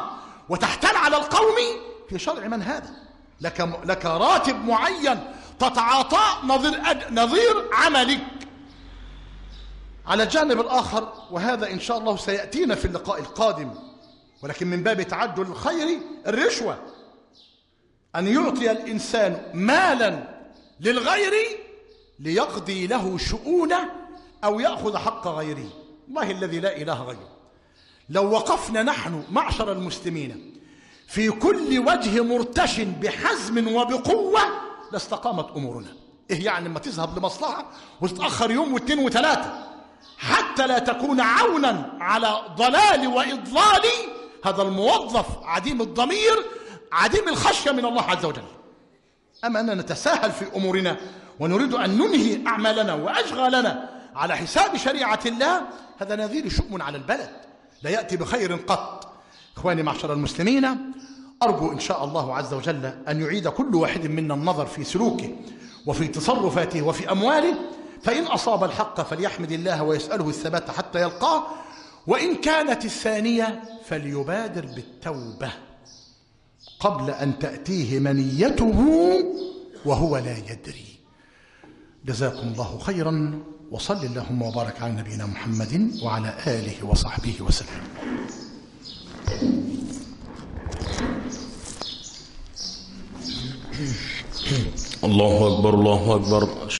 وتحتال على القوم في شرع من هذا؟ لك, لك راتب معين تتعاطى نظير, نظير عملك. على الجانب الآخر، وهذا إن شاء الله سيأتينا في اللقاء القادم، ولكن من باب تعجل الخير، الرشوة، أن يعطي الإنسان مالا للغير ليقضي له شؤونه أو يأخذ حق غيره. الله الذي لا إله غيره، لو وقفنا نحن معشر المسلمين في كل وجه مرتش بحزم وبقوة لاستقامت أمورنا. إيه يعني لما تذهب لمصلحة وتتأخر يوم واثنين وثلاثة حتى لا تكون عونا على ضلال وإضلال هذا الموظف عديم الضمير عديم الخشية من الله عز وجل. أما أننا نتساهل في أمورنا ونريد أن ننهي أعمالنا وأشغالنا على حساب شريعة الله، هذا نذير شؤم على البلد لا يأتي بخير قط. إخواني معشر المسلمين، أرجو إن شاء الله عز وجل أن يعيد كل واحد منا النظر في سلوكه وفي تصرفاته وفي أمواله، فإن أصاب الحق فليحمد الله ويسأله الثبات حتى يلقاه، وإن كانت الثانية فليبادر بالتوبة قبل أن تأتيه منيته وهو لا يدري. جزاكم الله خيرا، وصل اللهم وبارك على نبينا محمد وعلى آله وصحبه وسلم. الله أكبر الله أكبر.